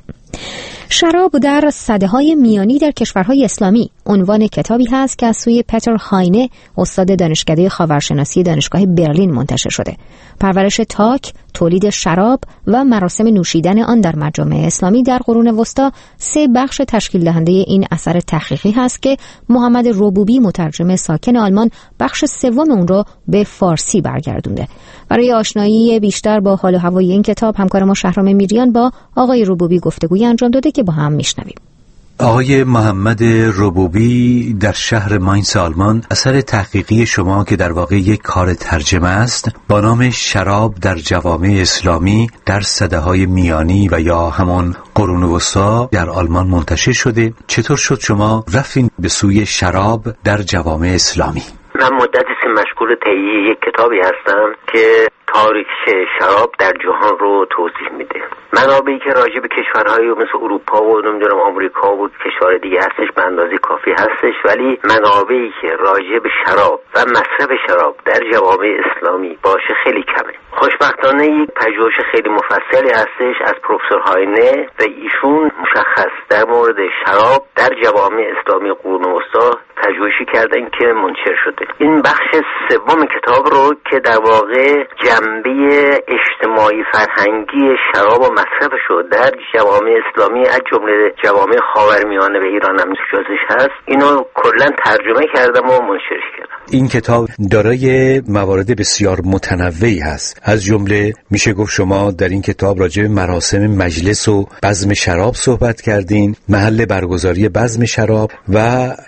شراب در سده‌های میانی در کشورهای اسلامی عنوان کتابی هست که از سوی پتر هاینه استاد دانشکده خاورشناسی دانشگاه برلین منتشر شده. پرورش تاک، تولید شراب و مراسم نوشیدن آن در مجامع اسلامی در قرون وسطا سه بخش تشکیل دهنده این اثر تحقیقی هست که محمد ربوبی مترجم ساکن آلمان بخش سوم اون رو به فارسی برگردونده. برای آشنایی بیشتر با حال و هوای این کتاب همکار ما شهرام میریان با آقای ربوبی گفتگوی انجام داده که با هم میشنویم. آقای محمد ربوبی، در شهر ماینس آلمان اثر تحقیقی شما که در واقع یک کار ترجمه است با نام شراب در جوامع اسلامی در سده‌های میانی و یا همان قرون وسطا در آلمان منتشر شده. چطور شد شما رفتین به سوی شراب در جوامع اسلامی؟ من مدتی است مشغول تهیه یک کتابی هستم که تاریخ شراب در جهان رو توضیح میده. منابعی که راجع به کشورهای مثل اروپا و نمیدونم آمریکا و کشور دیگه هستش به اندازه کافی هستش، ولی منابعی که راجع به شراب و مصرف شراب در جوامع اسلامی باشه خیلی کمه. خوشبختانه یک پژوهش خیلی مفصلی هستش از پروفسور هاینه و ایشون مشخص در مورد شراب در جوامع اسلامی قرون وسطی پژوهشی کردن که منتشر شده. این بخش سوم کتاب رو که در واقع جنبه اجتماعی فرهنگی شراب و مصرفش رو در جوامع اسلامی از جمله جوامع خاورمیانه و ایران هم جزش هست، اینو کلا ترجمه کردم و منتشر کردم. این کتاب دارای موارد بسیار متنوعی هست. از جمله میشه گفت شما در این کتاب راجع به مراسم مجلس و بزم شراب صحبت کردین، محل برگزاری بزم شراب و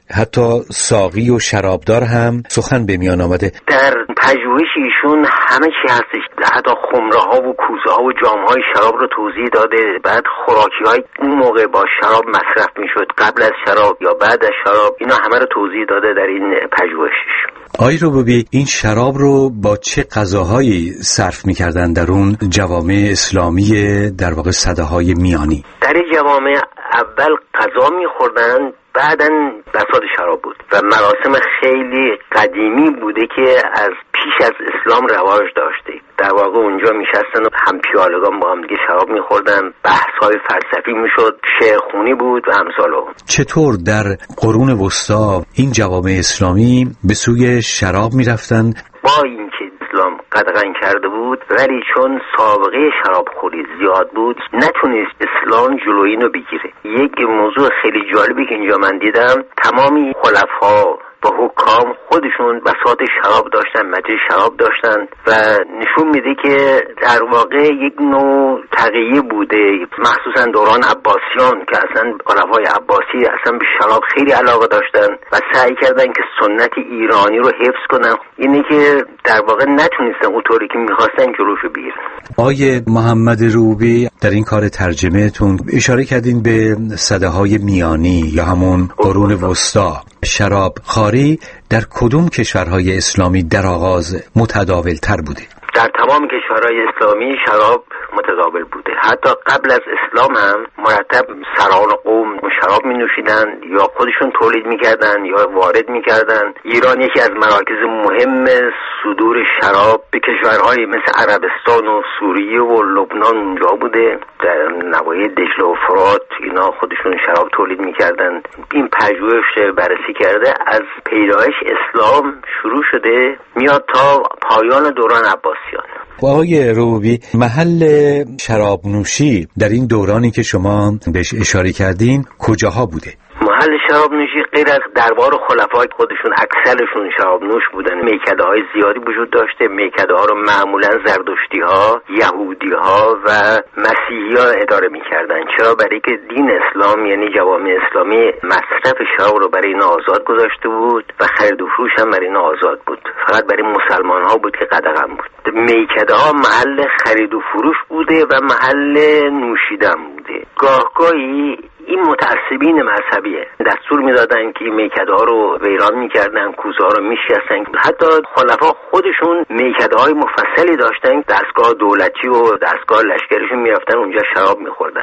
حتی ساقی و شرابدار هم سخن به میان آمده. در پژوهش ایشون همه چی هستش، حتی خمره ها و کوزه ها و جام های شراب رو توضیح داده. بعد خوراکی های اون موقع با شراب مصرف میشد، قبل از شراب یا بعد از شراب، اینا همه رو توضیح داده در این پژوهشش. آقای ربابی، این شراب رو با چه غذاهایی صرف می‌کردن در اون جوامع اسلامی در واقع سده‌های میانی؟ در این جوامع اول غذا می‌خوردن، بعداً بساط شراب بود و مراسم خیلی قدیمی بوده که از پیش از اسلام رواج داشته. در واقع اونجا میشستن و هم پیالگان با هم دیگه شراب می‌خوردن، بحث‌های فلسفی میشد، شعرخوانی بود و امثال اون. چطور در قرون وسطی این جوامع اسلامی به سوی شراب می‌رفتن؟ با اینکه اسلام قدغن کرده بود، ولی چون سابقه شرابخوری زیاد بود نتونست اسلام جلوی اینو بگیره. یک موضوع خیلی جالبی که اینجا من دیدم، تمامی خلفا و حکام خودشون بساط شراب داشتن، مجلس شراب داشتن و نشون میده که در واقع یک نوع تقیه بوده، مخصوصا دوران عباسیان که اصلا خلفای عباسی اصلا به شراب خیلی علاقه داشتن و سعی کردن که سنت ایرانی رو حفظ کنن. اینه که در واقع نتونستن اونطوری که میخواستن جلوشو بگیرن. آقای محمد روبی، در این کار ترجمه‌تون اشاره کردین به سده‌های میانی یا همون قرون وسطی. شراب خواری در کدوم کشورهای اسلامی در آغاز متداول تر بوده؟ در تمام کشورهای اسلامی شراب متداول بوده. حتی قبل از اسلام هم مرتب سران قوم شراب می نوشیدن، یا خودشون تولید می کردن یا وارد می کردن. ایران یکی از مراکز مهم صدور شراب به کشورهای مثل عربستان و سوریه و لبنان اونجا بوده. در نواحی دجله و فرات اینا خودشون شراب تولید می کردن. این پژوهش بررسی کرده از پیدایش اسلام شروع شده میاد تا پایان دوران عباسیان. آقای روبی، محل شراب نوشی در این دورانی که شما بهش اشاره کردین کجاها بوده؟ محل شراب نوشی غیر از دربار خلفای خودشون اکثرشون شراب نوش بودن. میکده های زیادی وجود داشته. میکده ها رو معمولا زردشتی ها، یهودی ها و مسیحی ها اداره میکردن. چرا؟ برای که دین اسلام یعنی جوامع اسلامی مصرف شراب رو برای اینا آزاد گذاشته بود و خرید و فروش هم برای اینا آزاد بود. فقط برای مسلمان ها بود که قدغن بود. میکده ها محل خرید و فروش بوده و محل نوشیدن بوده. گاهگاهی این متعصبین مذهبیه دستور میدادن که میکده ها رو ویران میکردن، کوزه ها رو میشکستن. حتی خلفا خودشون میکده های مفصلی داشتن، دستگاه دولتی و دستگاه لشکریشون میرفتن اونجا شراب میخوردن.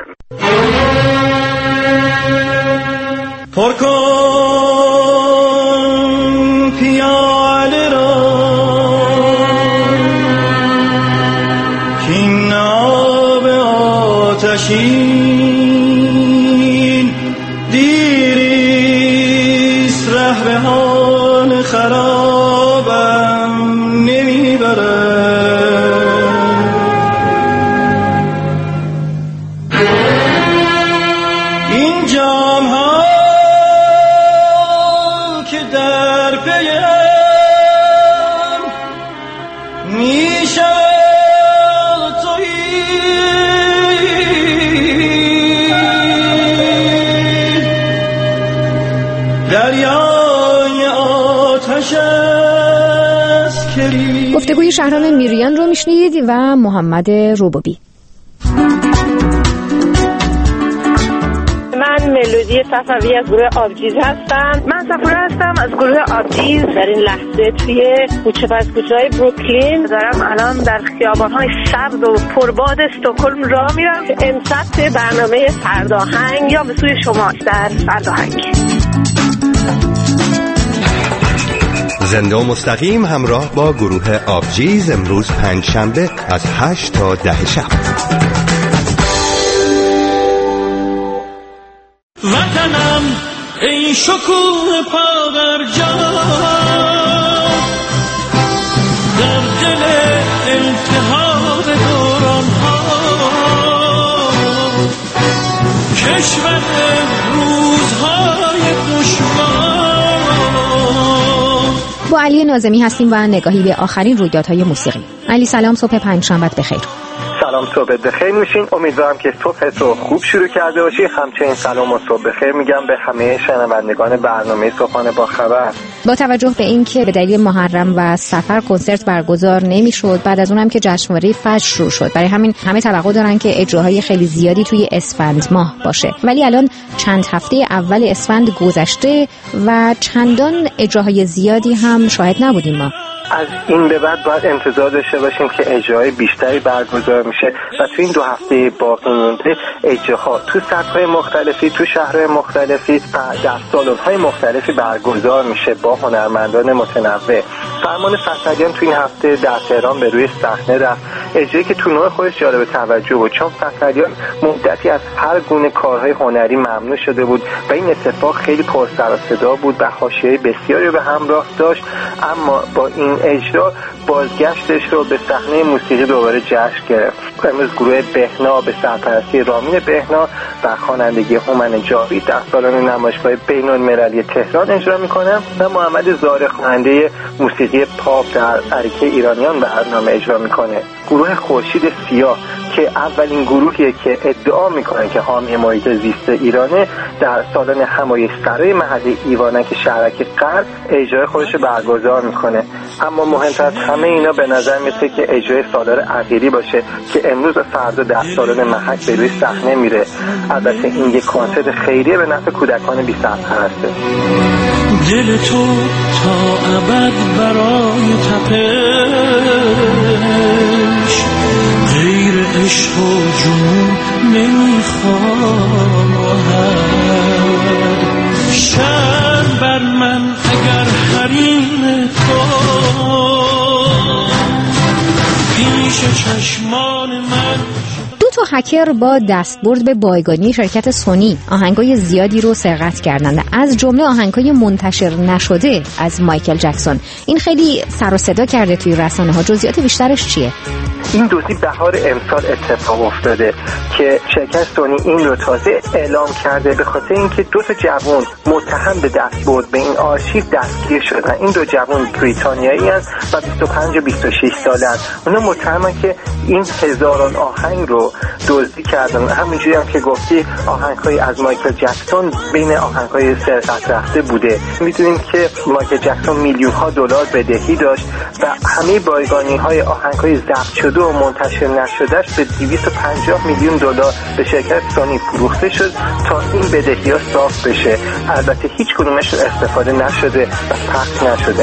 پر کن پیاله را کین آب آتشین دیریست رهبهان خرابم نمیبرد. این جام ها که در پیم میشه گفتگوی شهرام میریان رو میشنید و محمد روبابی. من ملودی صفوی از گروه آبجیز هستم. من صفوره هستم از گروه آبجیز. در این لحظه توی کوچه پس کوچه‌های بروکلین دارم الان در خیابان‌های سرد و پرباد استکهلم راه میرم. امشب برنامه فرداهنگ یا به سوی شما در فرداهنگ. زنده و مستقیم همراه با گروه آبجیز امروز پنج شنبه از هشت تا ده شب. وطنم ای شکوه پادرجان، در دل التهاب دوران ها، کشور روزهای دشوار. با علی ناظمی هستیم و نگاهی به آخرین رویدادهای موسیقی. علی سلام، صبح پنجشنبه بخیر. سلام، صبح بخیر میشین. امیدوارم که صبح تو خوب شروع کرده باشی. همچنین سلام و صبح بخیر میگم به همه شنوندگان برنامه صبحانه با خبر. با توجه به اینکه به دلیل محرم و سفر کنسرت برگزار نمیشد، بعد از اونم که جشنواره فجر شروع شد، برای همین همه توقع دارن که اجراهای خیلی زیادی توی اسفند ماه باشه. ولی الان چند هفته اول اسفند گذشته و چندان اجراهای زیادی هم شاهد نبودیم ما. از این به بعد باید انتظار داشته باشیم که اجرای بیشتری برگزار میشه و تو این دو هفته باقی مونده اجراها تو سطح‌های مختلفی، تو شهرهای مختلفی و در سالن‌های مختلفی برگزار میشه با هنرمندان متنوع. فرمان فصلیان تو این هفته در تهران به روی صحنه رفت، اجرایی که تو نوع خودش جالب توجه بود، چون فصلیان مدتی از هر گونه کارهای هنری ممنوع شده بود و این اتفاق خیلی پر سر و صدا بود و حاشیه بسیاری به همراه داشت. اما با این اجرا بازگشتش رو به صحنه موسیقی دوباره جشن گرفت. امروز گروه بهنا به سرپرستی رامین بهنا و خوانندگی هومن جاوید در سالن نمایشگاه بین‌المللی تهران اجرا میکنه و محمد زاره خواننده موسیقی پاپ در اریکه ایرانیان برنامه اجرا میکنه. گروه خورشید سیاه که اولین گروهیه که ادعا میکنه که حامی محیط زیست ایرانه در سالن همایش‌سرای محلی ایوانک شهرک غرب اجرای خودش برگزار میکنه. اما مهمتر از همه اینا به نظر میاد که اجرای سالار عقیلی باشه که امروز و فردا در سالن محک به روی صحنه میره. البته این یک کنسرت خیریه به نفع کودکان بی سرپرسته. دل تو تا ابد برای تپش غیر عشق و جنون نمیخواهد. شرم بر من اگر حریم تو پیش چشمان من. دو تا هکر با دستبرد به بایگانی شرکت سونی آهنگای زیادی رو سرقت کردند، از جمله آهنگای منتشر نشده از مایکل جکسون. این خیلی سر و صدا کرده توی رسانه‌ها. جزئیات بیشترش چیه؟ این دزدی بهار امسال اتفاق افتاده که شرکت سونی این رو تازه اعلام کرده به خاطر اینکه دو تا جوان متهم به دستبرد به این آرشیو دستگیر شدن. این دو جوان بریتانیایی هستند و بیست و پنج و بیست و شش سالن. اونا متهمن که این هزاران آهنگ رو دزدی کردن. همینجوری هم که گفتی آهنگ‌های از مایکل جکسون بین آهنگ‌های سرقت رفته بوده. می‌دونیم که مایکل جکسون میلیون‌ها دلار بدهی داشت و همه بایگانی‌های آهنگ‌های ضبط شده و منتشر نشدهش به دویست و پنجاه میلیون دلار به شرکت سونی فروخته شد تا این بدهی‌ها صاف بشه. البته هیچ کدومش استفاده نشده و پخش نشده.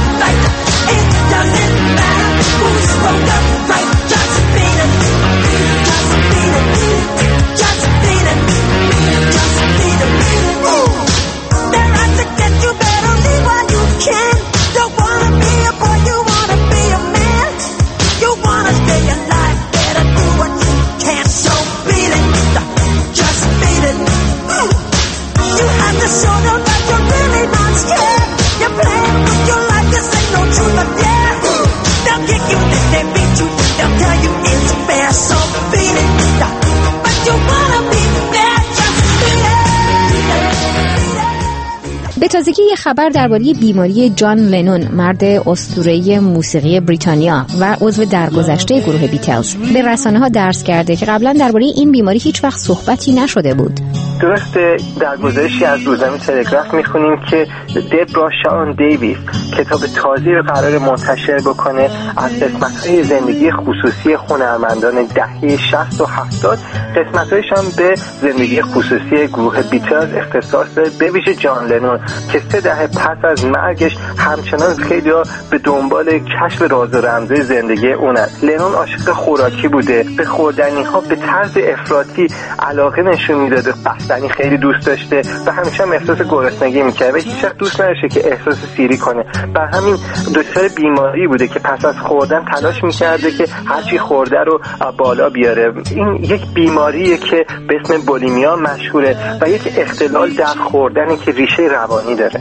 به تازگی یه خبر درباره بیماری جان لنون، مرد اسطوره موسیقی بریتانیا و عضو درگذشته گروه بیتلز، به رسانه‌ها درس کرده که قبلا درباره این بیماری هیچ وقت صحبتی نشده بود. درسته، در گزارشی از روزنامه تلگراف میخونیم که دبرا شان دیویس کتاب تازه‌ای رو قرار منتشر بکنه از قسمت‌های زندگی خصوصی هنرمندان دهه شصت و هفتاد. قسمت‌هایش هم به زندگی خصوصی گروه بیتلز اختصاص داره، به ویژه جان لنون که سه دهه پس از مرگش همچنان خیلی ها به دنبال کشف راز و رمزهای زندگی اونن. لنون عاشق خوراکی بوده، به خوردنی‌ها به طرز افراطی علاقه نشون میداده، یعنی خیلی دوست داشته و همیشه هم احساس گرسنگی میکرد و هیچ وقت دوست نداشته که احساس سیری کنه. بر همین دچار بیماری بوده که پس از خوردن تلاش میکرده که هرچی خورده رو بالا بیاره. این یک بیماریه که به اسم بولیمیا مشهوره و یک اختلال در خوردنی که ریشه روانی داره.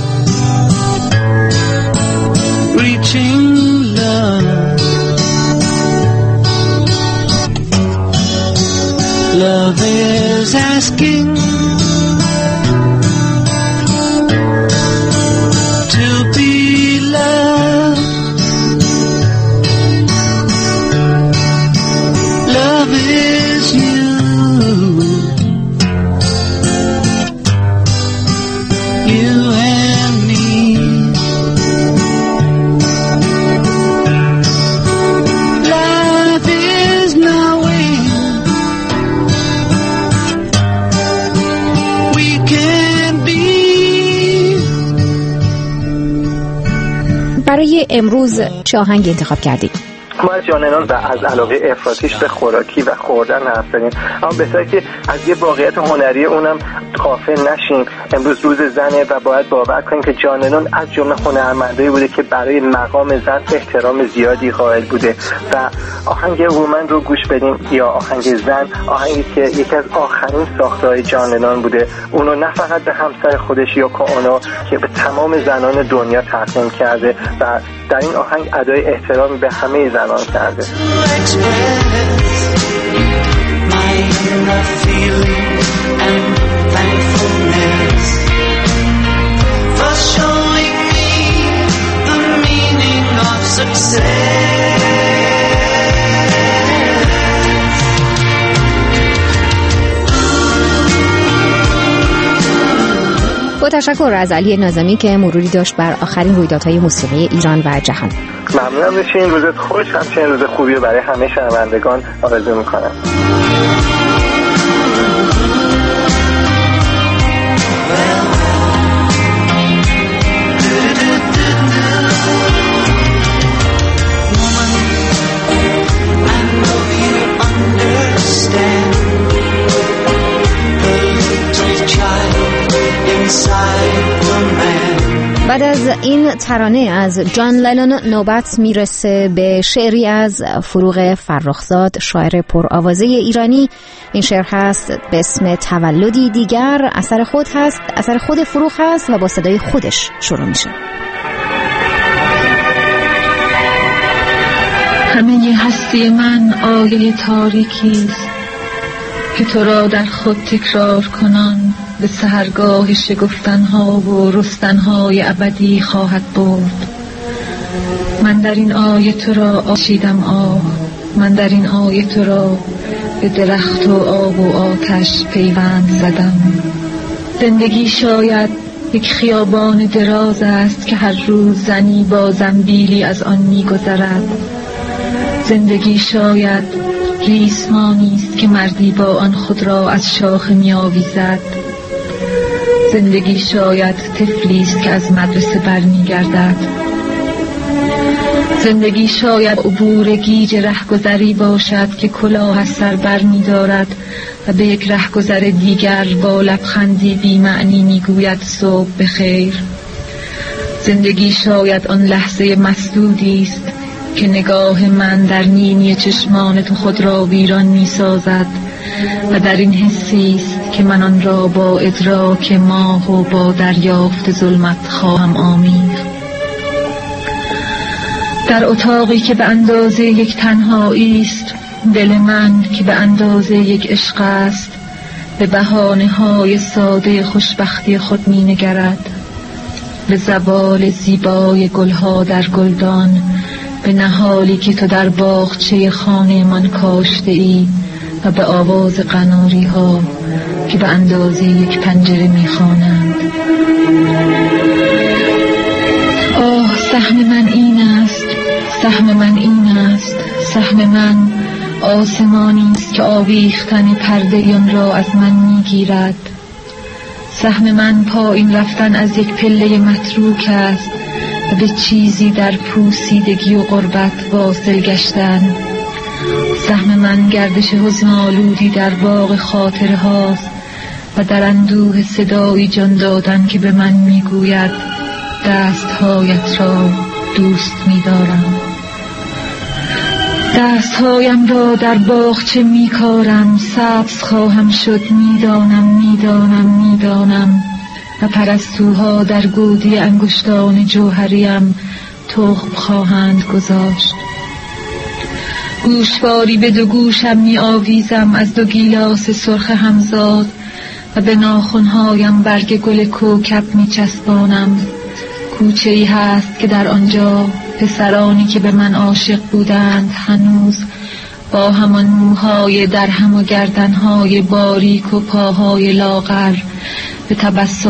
Reaching love, love is asking to be loved. Love is you, you and me. برای امروز چه آهنگ انتخاب کردید؟ ما از جان لنون و از علاقه افراطیش به خوراکی و خوردن حرف زدیم، اما بهتره که از یه واقعیت هنری اونم غافل نشیم. امروز روز زنه و باید باور کنیم که جان لنون از جمله هنرمندایی بوده که برای مقام زن احترام زیادی قائل بوده و آهنگ وومن رو گوش بدیم یا آهنگ زن، آهنگی که یکی از آخرین ساخته‌های جان لنون بوده. اونو نه فقط به همسر خودش یوکو اونو که به تمام زنان دنیا تقدیم کرده و در این آهنگ ادای احترامی به همه زنان کرده. با تشکر از علی ناظمی که مروری داشت بر آخرین رویدادهای موسیقی ایران و جهان. ممنونم. بشین روزت خوش، همچنین روز خوبی رو برای همه شنوندگان آرزو میکنم. بعد از این ترانه از جان لنون نوبت میرسه به شعری از فروغ فرخزاد، شاعر پرآوازه ایرانی. این شعر هست به اسم تولدی دیگر، اثر خود هست، اثر خود فروغ هست و با صدای خودش شروع میشه. همه هستی من آیه تاریکیست که تو را در خود تکرار کنان به سحرگاه شگفتنها و رستنهای ابدی خواهد برد. من در این آیه تو را آشیدم آه، من در این آیه تو را به درخت و آب و آتش پیوند زدم. زندگی شاید یک خیابان دراز است که هر روز زنی با زنبیلی از آن می‌گذرد. زندگی شاید ریسمانی است که مردی با آن خود را از شاخه می‌آویزد. زندگی شاید طفلی است که از مدرسه برمیگردد. زندگی شاید عبور گیج رهگذری باشد که کلاه از سر برمی‌دارد و به یک رهگذر دیگر با لبخندی بی معنی میگوید صبح بخیر. زندگی شاید آن لحظه مسدودی است که نگاه من در نیمی چشمان تو خود را ویران می‌سازد و در این حسی است که من آن را با ادراک ماه و با دریافت ظلمت خواهم آمیخت. در اتاقی که به اندازه یک تنهایی است، دل من که به اندازه یک عشق است به بهانه‌های ساده خوشبختی خود می‌نگرد، به زوال زیبای گلها در گلدان، به نهالی که تو در باغچه خانه من کاشته ای و به آواز قناری ها که به اندازه یک پنجره میخوانند. آه سهم من این است، سهم من این است، سهم من آسمانی است که آویختن پرده آن را از من میگیرد. سهم من پایین رفتن از یک پله متروک است و به چیزی در پوسیدگی و غربت واصل گشتن. سهم من گردش حزن آلودی در باغ خاطره هاست و در اندوه صدایی جان دادن که به من میگوید دستهایت را دوست می‌دارم. دستهایم را در باغچه می‌کارم، سبز خواهم شد، می‌دانم می‌دانم می‌دانم و پرستوها در گودی انگشتان جوهریم تخم خواهند گذاشت. گوشواری به دو گوشم می آویزم از دو گیلاس سرخ همزاد و به ناخنهایم برگ گل کوکب می چسبانم. کوچه ای هست که در آنجا پسرانی که به من عاشق بودند هنوز با همان موهای درهم و گردنهای باریک و پاهای لاغر به تبسم